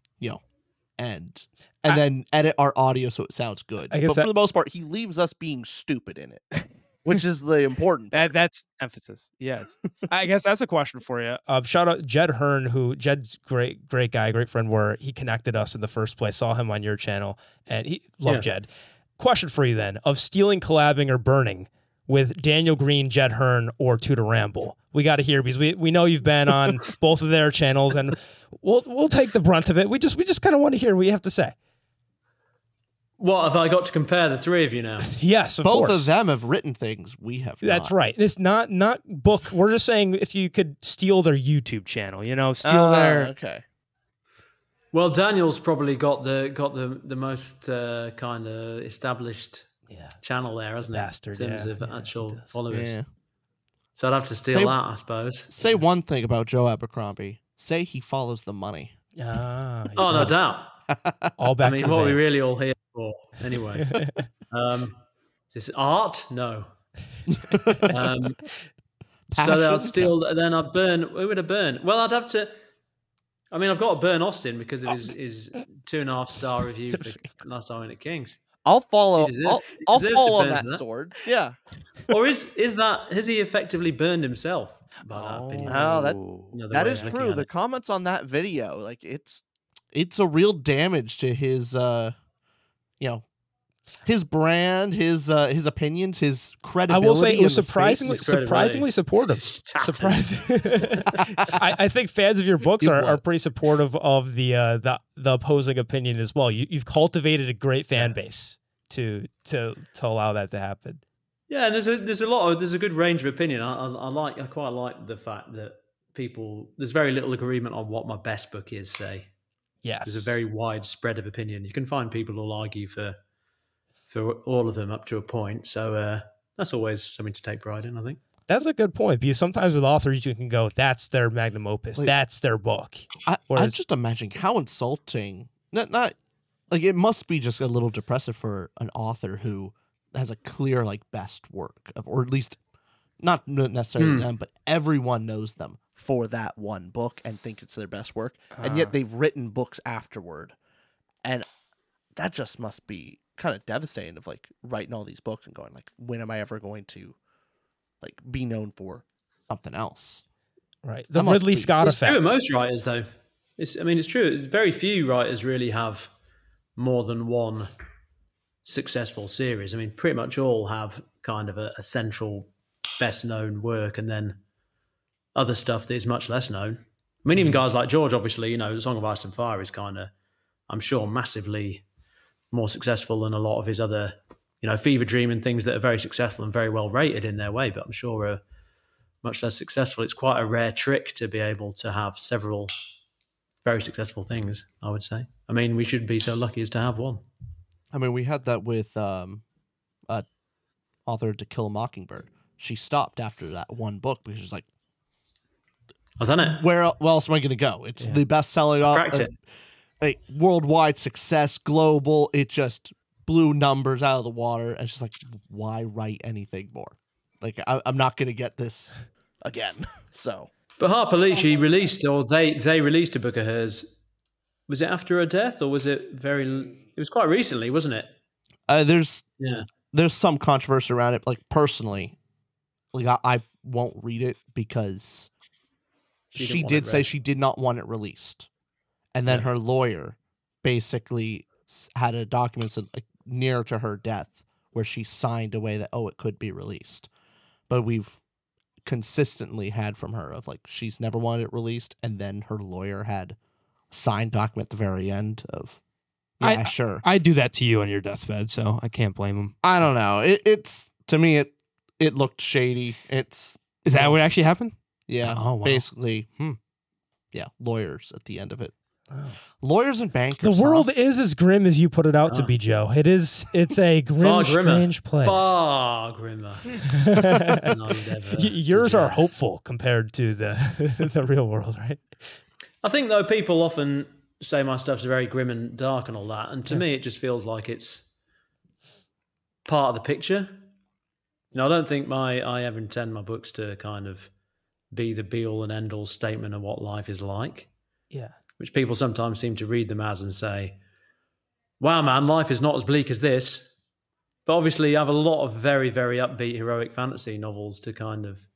C: end, and then edit our audio so it sounds good.
D: I guess
C: But for the most part, he leaves us being stupid in it, which is the important part.
F: That's emphasis. Yes.
D: I guess that's a question for you. Shout out Jed Hearn, who Jed's great guy, great friend. Where he connected us in the first place. Saw him on your channel, and he loved Jed. Question for you then: of stealing, collabing, or burning with Daniel Green, Jed Hearn, or Tudor Ramble? We got to hear because we know you've been on both of their channels, and we'll take the brunt of it. We just kind of want to hear what you have to say.
B: What, have I got to compare the three of you now?
D: Yes, of
C: Both
D: course.
C: of them have written things we have
D: That's
C: not.
D: right. It's not book. We're just saying if you could steal their YouTube channel, steal their.
C: Okay.
B: Well, Daniel's probably got the most kind of established channel there, hasn't
D: Bastard,
B: it? In terms
D: yeah.
B: of
D: Yeah,
B: actual
D: he does.
B: followers.
C: Yeah.
B: So I'd have to steal
C: Say-
B: that, I suppose.
C: Say one thing about Joe Abercrombie. Say he follows the money.
D: He
B: Oh, no
D: does.
B: doubt.
D: All back
B: I mean,
D: to the
B: what are we
D: base.
B: really all here for, anyway? Is this art? No. So
C: Passion?
B: I'd steal. Then I'd burn. Who would I burn? Well, I'd have to. I mean, I've got to burn Austin because of his 2.5-star review for last time in at Kings.
C: I'll follow.
B: He deserves-
C: I'll
B: he deserves
C: fall
B: to
C: on
B: burn
C: that
B: for that.
C: sword. Yeah.
B: Or has he effectively burned himself by that opinion?
C: Oh,
B: Another
C: that
B: way
C: is
B: of looking
C: true.
B: at
C: The
B: it.
C: comments on that video, like it's a real damage to his his brand, his opinions, his
D: I
C: credibility.
D: will say it was
C: in the space.
D: surprisingly supportive.
B: Tatters.
D: Surprising. I think fans of your books are pretty supportive of the opposing opinion as well. You've cultivated a great fan base to allow that to happen.
B: Yeah, and there's a good range of opinion. I quite like the fact that there's very little agreement on what my best book is. Say,
D: Yes,
B: there's a very wide spread of opinion. You can find people who'll argue for all of them up to a point. So that's always something to take pride in, I think.
D: That's a good point, because sometimes with authors you can go, that's their magnum opus, that's their book.
C: I'm just imagining how insulting. Not like it must be just a little depressive for an author who has a clear like best work of, or at least not necessarily them, but everyone knows them for that one book and think it's their best work, and yet they've written books afterward, and that just must be kind of devastating. Of like writing all these books and going like, when am I ever going to like be known for something else?
D: Right, the Ridley Scott
B: It's
D: effect.
B: true of most writers, though. It's true. Very few writers really have more than one successful series. I mean, pretty much all have kind of a central, best-known work, and then other stuff that is much less known. I mean, even guys like George, obviously, Song of Ice and Fire is kind of, I'm sure, massively more successful than a lot of his other, Fever Dream and things that are very successful and very well rated in their way, but I'm sure are much less successful. It's quite a rare trick to be able to have several very successful things, I would say. I mean, we should be so lucky as to have one.
C: I mean, we had that with author To Kill a Mockingbird. She stopped after that one book because she's like,
B: I've done it.
C: where else am I going to go? It's the best-selling
B: Cracked it.
C: Like worldwide success, global. It just blew numbers out of the water, and she's like, why write anything more? Like, I'm not going to get this again. So,
B: But Harper Lee, she released, or they released a book of hers. Was it after her death, or was it it was quite recently, wasn't it?
C: there's
B: Yeah.
C: some controversy around it. Like, personally, like I won't read it because
B: She didn't
C: she
B: want
C: did
B: it
C: say
B: read.
C: she did not want it released, and then her lawyer basically had a document like near to her death where she signed away that it could be released. But we've consistently had from her of like she's never wanted it released, and then her lawyer had a signed document at the very end of sure.
D: I do that to you on your deathbed, so I can't blame him.
C: I don't know. It's to me it looked shady. Is
D: that what actually happened?
C: Yeah.
D: Oh, wow.
C: Basically. Yeah. Lawyers at the end of it. Lawyers and bankers.
D: The world is as grim as you put it out to be, Joe. It's a grim,
B: Far grimmer.
D: strange place.
B: Far grimmer. than I'd ever
D: Yours are
B: suggest.
D: hopeful compared to the real world, right?
B: I think, though, people often say my stuff's very grim and dark and all that, and to me it just feels like it's part of the picture. I don't think I ever intend my books to kind of be the be-all and end-all statement of what life is like,
D: Yeah.
B: which people sometimes seem to read them as and say, wow, man, life is not as bleak as this. But obviously I have a lot of very, very upbeat heroic fantasy novels to kind of...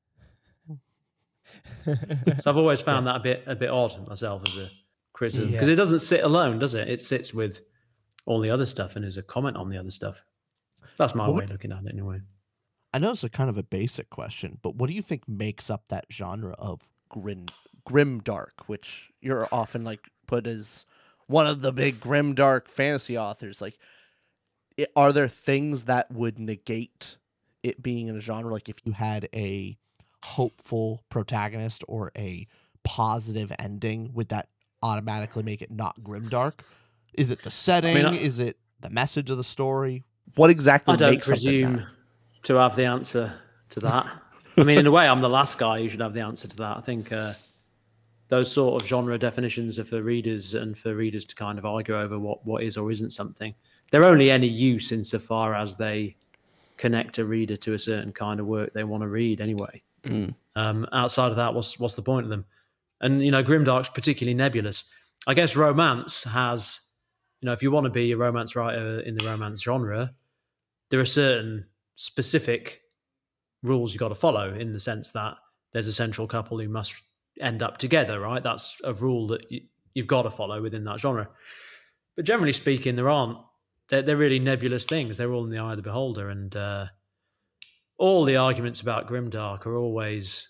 B: So I've always found that a bit odd myself as a criticism, because it doesn't sit alone, does it? It sits with all the other stuff and is a comment on the other stuff. That's my way of looking at it anyway.
C: I know it's a kind of a basic question, but what do you think makes up that genre of grim dark, which you're often like put as one of the big grim dark fantasy authors? Like, are there things that would negate it being in a genre? Like, if you had a hopeful protagonist or a positive ending, would that automatically make it not grimdark? Is it the setting? Is it the message of the story? What exactly
B: I don't
C: makes something
B: presume
C: that?
B: to have the answer to that. I mean, in a way, I'm the last guy who should have the answer to that. I think those sort of genre definitions are for readers and for readers to kind of argue over what is or isn't something. They're only any use insofar as they connect a reader to a certain kind of work they want to read anyway. Outside of that, what's the point of them? And, grimdark's particularly nebulous. I guess romance has, if you want to be a romance writer in the romance genre, there are certain specific rules you got to follow, in the sense that there's a central couple who must end up together, right? That's a rule that you've got to follow within that genre. But generally speaking, they're really nebulous things. They're all in the eye of the beholder, and all the arguments about grimdark are always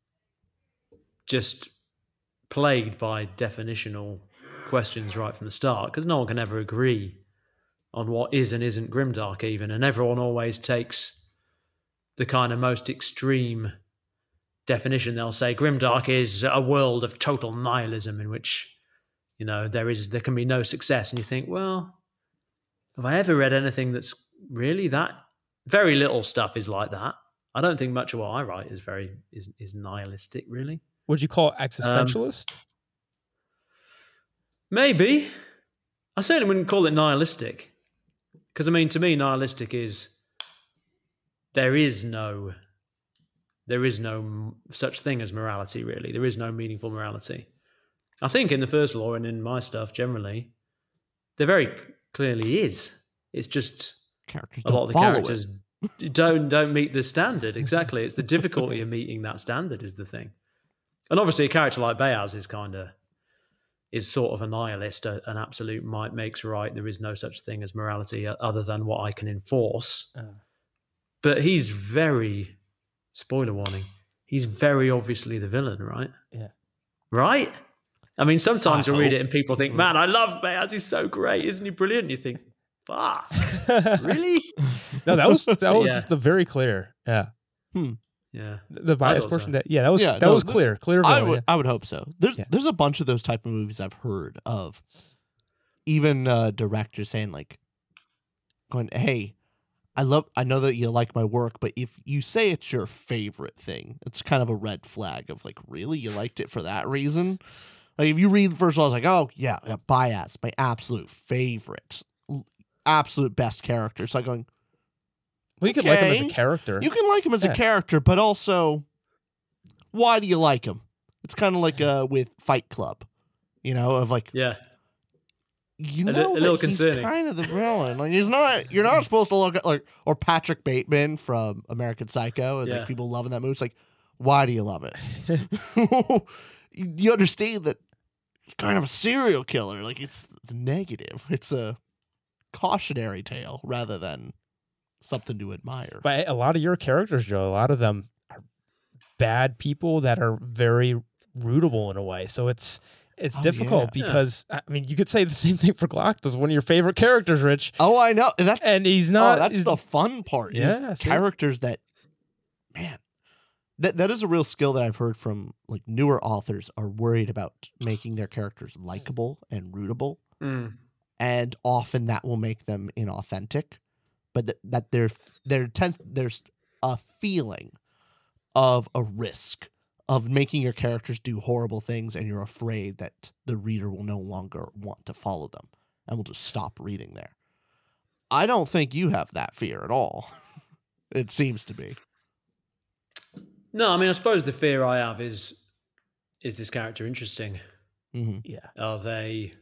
B: just plagued by definitional questions right from the start, because no one can ever agree on what is and isn't grimdark even, and everyone always takes the kind of most extreme definition. They'll say grimdark is a world of total nihilism in which, you know, there can be no success. And you think, well, have I ever read anything that's really that? Very little stuff is like that. I don't think much of what I write is nihilistic, really.
D: Would you call it existentialist?
B: Maybe. I certainly wouldn't call it nihilistic. Because, I mean, to me, nihilistic is there is no such thing as morality, really. There is no meaningful morality. I think in the first law and in my stuff generally, there very clearly is. It's just
C: Characters
B: a lot
C: don't
B: of the
C: follow
B: characters don't meet the standard. Exactly. It's the difficulty of meeting that standard is the thing. And obviously a character like Bayaz is sort of a nihilist, an absolute might makes right. There is no such thing as morality other than what I can enforce. But he's very, spoiler warning, he's very obviously the villain, right?
D: Yeah.
B: Right? I mean, sometimes
C: I
B: I read
C: hope.
B: it and people think, man, I love Bayaz, he's so great, isn't he brilliant? And you think, fuck, really?
D: No, that was
B: Yeah.
D: the very clear. Yeah.
B: Yeah.
D: The
B: I
D: bias
B: thought
D: portion
B: so.
D: that was
C: Yeah,
D: that
C: no,
D: was clear. Clear villain,
C: I would hope so. There's a bunch of those type of movies I've heard of. Even directors saying like, going, hey, I know that you like my work, but if you say it's your favorite thing, it's kind of a red flag of like, really, you liked it for that reason? Like if you read the first one, I was like, oh yeah, Bayaz, my absolute favorite, absolute best character. So I'm going,
D: Well, you could like him as a
C: okay.
D: character.
C: you can like him as a character, but also, why do you like him? It's kind of like with Fight Club, you know, of like,
B: Yeah.
C: you
B: A
C: know,
B: little
C: that he's
B: concerning.
C: kind of the villain. Like he's not. You're not supposed to look at like or Patrick Bateman from American Psycho. And
B: Yeah.
C: like people loving that movie. It's like, why do you love it? You understand that he's kind of a serial killer. Like it's the negative. It's a cautionary tale rather than something to admire.
D: But a lot of your characters, Joe, a lot of them are bad people that are very rootable in a way. So it's difficult
C: yeah.
D: because I mean you could say the same thing for Galactus, one of your favorite characters, Rich.
C: Oh, I know.
D: And he's not.
C: That's
D: he's-
C: the fun part.
D: Yeah,
C: Is
D: see?
C: characters that, man, that is a real skill that I've heard from like newer authors are worried about making their characters likable and rootable, and often that will make them inauthentic. But that there's a feeling of a risk of making your characters do horrible things, and you're afraid that the reader will no longer want to follow them and will just stop reading there. I don't think you have that fear at all. It seems to be.
B: No, I mean, I suppose the fear I have is this character interesting?
C: Mm-hmm.
D: Yeah.
B: Are they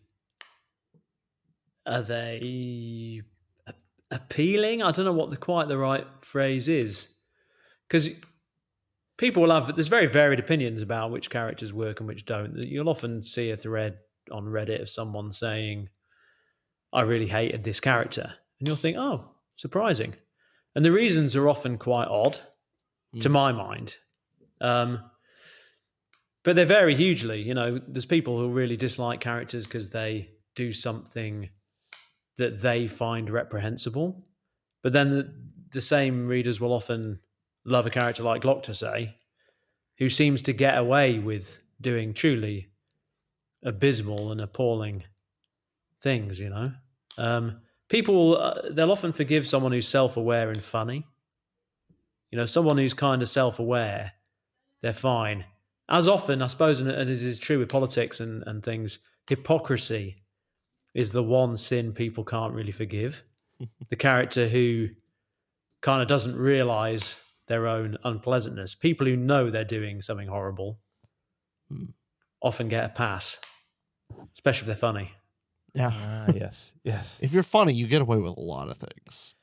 B: appealing? I don't know what quite the right phrase is, because people will have, there's very varied opinions about which characters work and which don't. You'll often see a thread on Reddit of someone saying, I really hated this character. And you'll think, oh, surprising. And the reasons are often quite odd, to my mind. But they vary hugely. You know, there's people who really dislike characters because they do something that they find reprehensible. But then the same readers will often love a character like Gloctase, who seems to get away with doing truly abysmal and appalling things, you know. People, they'll often forgive someone who's self-aware and funny. You know, someone who's kind of self-aware, they're fine. As often, I suppose, and this is true with politics and things, hypocrisy is the one sin people can't really forgive. The character who kind of doesn't realize their own unpleasantness. People who know they're doing something horrible often get a pass, especially if they're funny.
C: Yeah.
D: Yes.
C: If you're funny, you get away with a lot of things.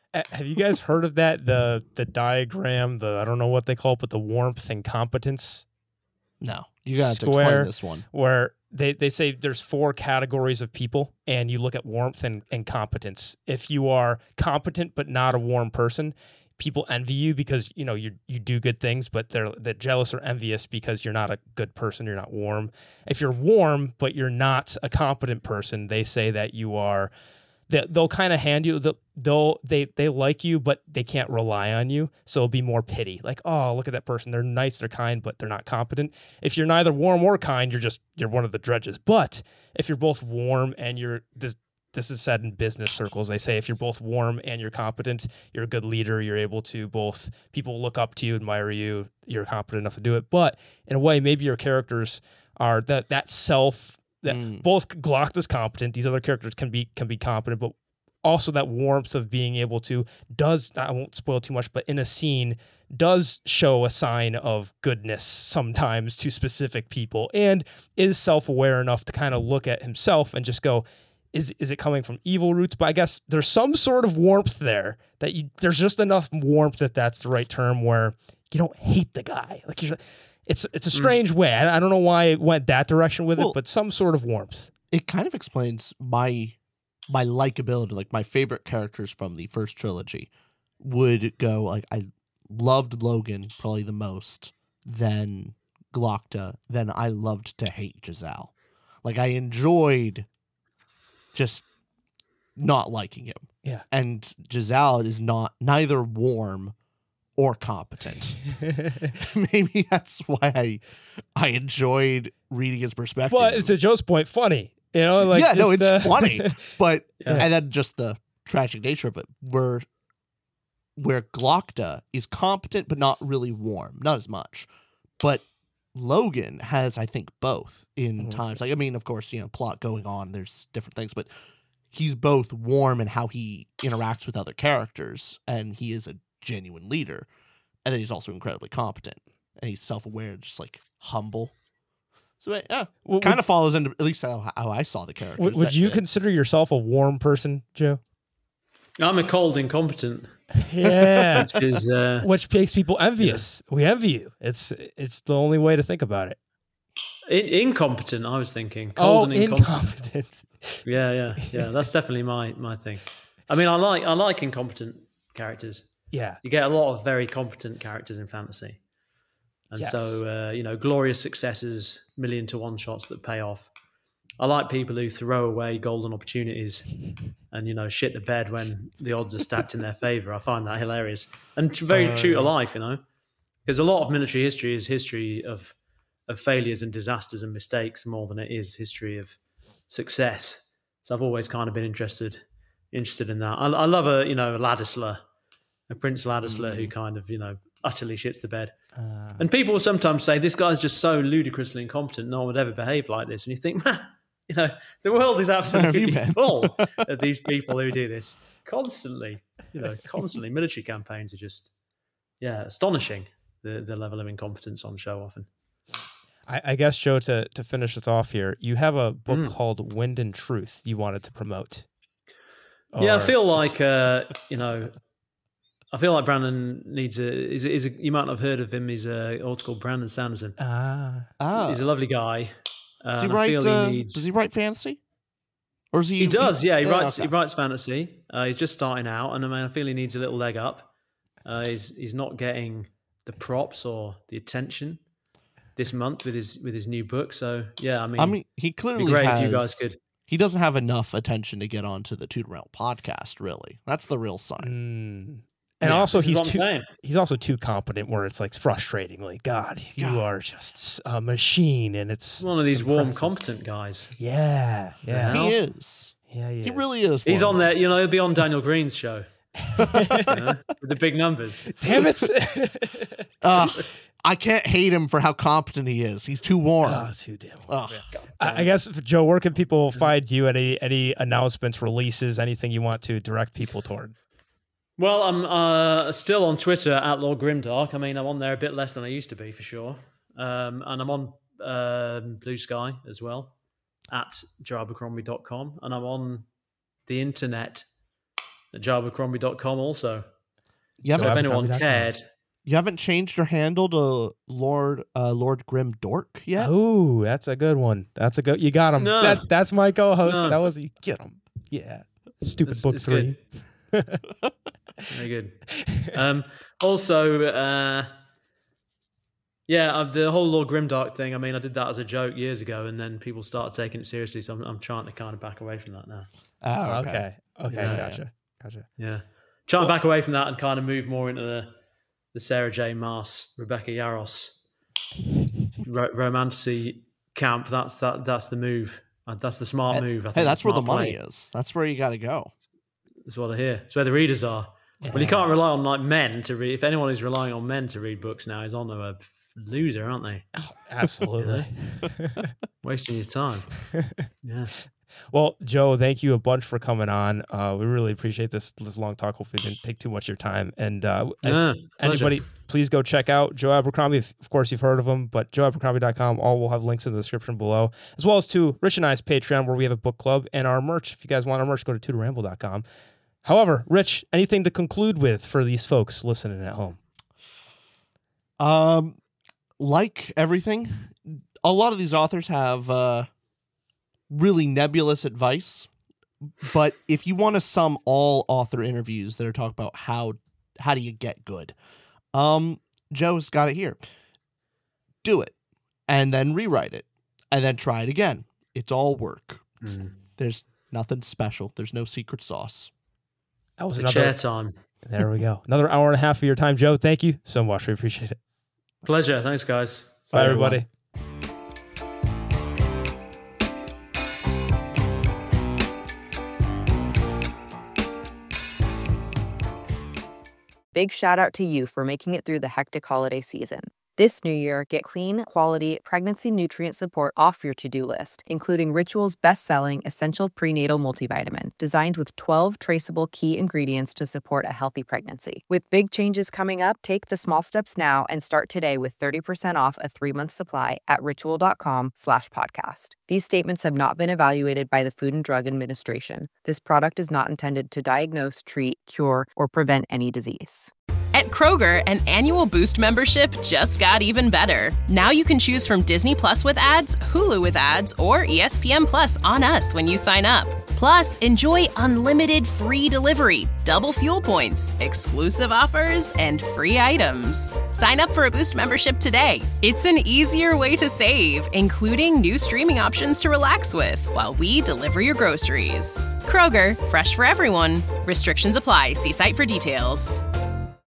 D: Have you guys heard of that? The diagram, I don't know what they call it, but the warmth and competence
C: No, you got to
D: Square.
C: explain this one.
D: where they say there's 4 categories of people, and you look at warmth and competence. If you are competent but not a warm person, people envy you because you do good things, but they're jealous or envious because you're not a good person, you're not warm. If you're warm but you're not a competent person, they say that you are. They'll kind of hand you they like you, but they can't rely on you. So it'll be more pity. Like, oh, look at that person. They're nice, they're kind, but they're not competent. If you're neither warm or kind, you're one of the dredges. But if you're both warm and this is said in business circles, they say if you're both warm and you're competent, you're a good leader. You're able to people look up to you, admire you. You're competent enough to do it. But in a way, maybe your characters are that self. That both Glock is competent, these other characters can be competent, but also that warmth of being able to I won't spoil too much, but in a scene does show a sign of goodness sometimes to specific people, and is self-aware enough to kind of look at himself and just go, is it coming from evil roots? But I guess there's some sort of warmth there there's just enough warmth that's the right term where you don't hate the guy. Like it's a strange way. I don't know why it went that direction with it, but some sort of warmth.
C: It kind of explains my likability. Like my favorite characters from the first trilogy would go like I loved Logan probably the most, then Glokta, then I loved to hate Giselle. Like I enjoyed just not liking him.
D: Yeah.
C: And Giselle is neither warm or competent. Maybe that's why I enjoyed reading his perspective.
D: Well, to Joe's point, funny. Like
C: it's funny, but and then just the tragic nature of it, where Glokta is competent but not really warm, not as much. But Logan has, I think, both in times. Like, I mean, of course, plot going on, there's different things, but he's both warm in how he interacts with other characters, and he is a genuine leader, and then he's also incredibly competent, and he's self-aware, just like humble. So yeah, kind of follows into at least how I saw the characters.
D: Would you consider yourself a warm person, Joe?
B: I'm a cold incompetent.
D: Yeah,
B: which
D: makes people envious. We envy you. It's the only way to think about it.
B: Incompetent, I was thinking. Cold and
D: incompetent.
B: Yeah. That's definitely my thing. I mean, I like incompetent characters.
D: Yeah,
B: you get a lot of very competent characters in fantasy, and so glorious successes, 1,000,000-to-1 shots that pay off. I like people who throw away golden opportunities and shit the bed when the odds are stacked in their favor. I find that hilarious and very true to life. Because a lot of military history is history of failures and disasters and mistakes more than it is history of success. So I've always kind of been interested in that. I love a Ladisler. A Prince Ladisler who kind of, utterly shits the bed. And people will sometimes say, this guy's just so ludicrously incompetent, no one would ever behave like this. And you think, man, the world is absolutely full of these people who do this constantly. Constantly. Military campaigns are just, astonishing, the level of incompetence on show often.
D: I guess, Joe, to finish us off here, you have a book called Wind and Truth you wanted to promote.
B: I feel like, I feel like Brandon needs you might not have heard of him. He's an author called Brandon Sanderson. He's a lovely guy.
C: Does he write? Does he write fantasy? Or is he?
B: He does. Yeah, he writes. Okay. He writes fantasy. He's just starting out, and I feel he needs a little leg up. He's not getting the props or the attention this month with his new book. So yeah, I mean,
C: he clearly
B: it'd be great
C: has.
B: If you guys could.
C: He doesn't have enough attention to get onto the Tudor Realm podcast. Really, that's the real sign.
D: And also, he's also too competent where it's like frustratingly, God, you are just a machine, and it's
B: one of these warm, competent guys.
D: Yeah.
C: He is.
D: Yeah,
C: he really is.
B: He's on there. He'll be on Daniel Green's show with the big numbers.
D: Damn it!
C: I can't hate him for how competent he is. He's too warm.
D: Oh, too damn warm. I guess, Joe, where can people find you? Any announcements, releases, anything you want to direct people toward?
B: Well, I'm still on Twitter at Lord Grimdark. I mean, I'm on there a bit less than I used to be, for sure. And I'm on Blue Sky as well, at joeabercrombie.com. And I'm on the internet at joeabercrombie.com also.
C: You haven't,
B: So if anyone
D: Abercrombie.com.
B: cared,
C: you haven't changed your handle to Lord Grim Dork yet?
D: Oh, that's a good one. That's a good. You got him.
B: No.
D: That's my co-host.
B: No.
D: That was you get him. Yeah. Stupid
B: It's-
D: book
B: it's
D: 3.
B: very good. Also, the whole Lord Grimdark thing. I mean, I did that as a joke years ago, and then people started taking it seriously. So I'm trying to kind of back away from that now.
C: Oh,
D: Okay.
B: Yeah.
D: Gotcha.
B: Yeah, trying to back away from that and kind of move more into the Sarah J. Maas, Rebecca Yarros romancy camp. That's the move. That's the smart move. I think
C: Hey, that's where the
B: smart
C: money
B: play.
C: is. That's where you got to go.
B: That's what I hear. It's where the readers are. Well, you can't rely on like men to read. If anyone is relying on men to read books now, is on a loser, aren't they?
D: Absolutely.
B: Wasting your time. Yeah.
D: Well, Joe, thank you a bunch for coming on. We really appreciate this long talk. Hopefully, it didn't take too much of your time. And
B: pleasure.
D: anybody, please go check out Joe Abercrombie. Of course, you've heard of him, but joeabercrombie.com. All will have links in the description below, as well as to Rich and I's Patreon, where we have a book club, and our merch. If you guys want our merch, go to tutorramble.com. However, Rich, anything to conclude with for these folks listening at home?
C: Like everything, a lot of these authors have really nebulous advice. But if you want to sum all author interviews that are talking about how do you get good, Joe's got it here. Do it, and then rewrite it, and then try it again. It's all work. There's nothing special. There's no secret sauce.
D: That was
B: It's chair time.
D: There we go. Another hour and a half of your time, Joe. Thank you so much. We appreciate it.
B: Pleasure. Thanks, guys.
D: Bye,
C: everyone.
D: everybody.
G: Big shout out to you for making it through the hectic holiday season. This new year, get clean, quality, pregnancy nutrient support off your to-do list, including Ritual's best-selling Essential Prenatal Multivitamin, designed with 12 traceable key ingredients to support a healthy pregnancy. With big changes coming up, take the small steps now and start today with 30% off a 3-month supply at ritual.com/podcast. These statements have not been evaluated by the Food and Drug Administration. This product is not intended to diagnose, treat, cure, or prevent any disease.
A: At Kroger, an annual Boost membership just got even better. Now you can choose from Disney Plus with ads, Hulu with ads, or ESPN Plus on us when you sign up. Plus, enjoy unlimited free delivery, double fuel points, exclusive offers, and free items. Sign up for a Boost membership today. It's an easier way to save, including new streaming options to relax with while we deliver your groceries. Kroger, fresh for everyone. Restrictions apply. See site for details.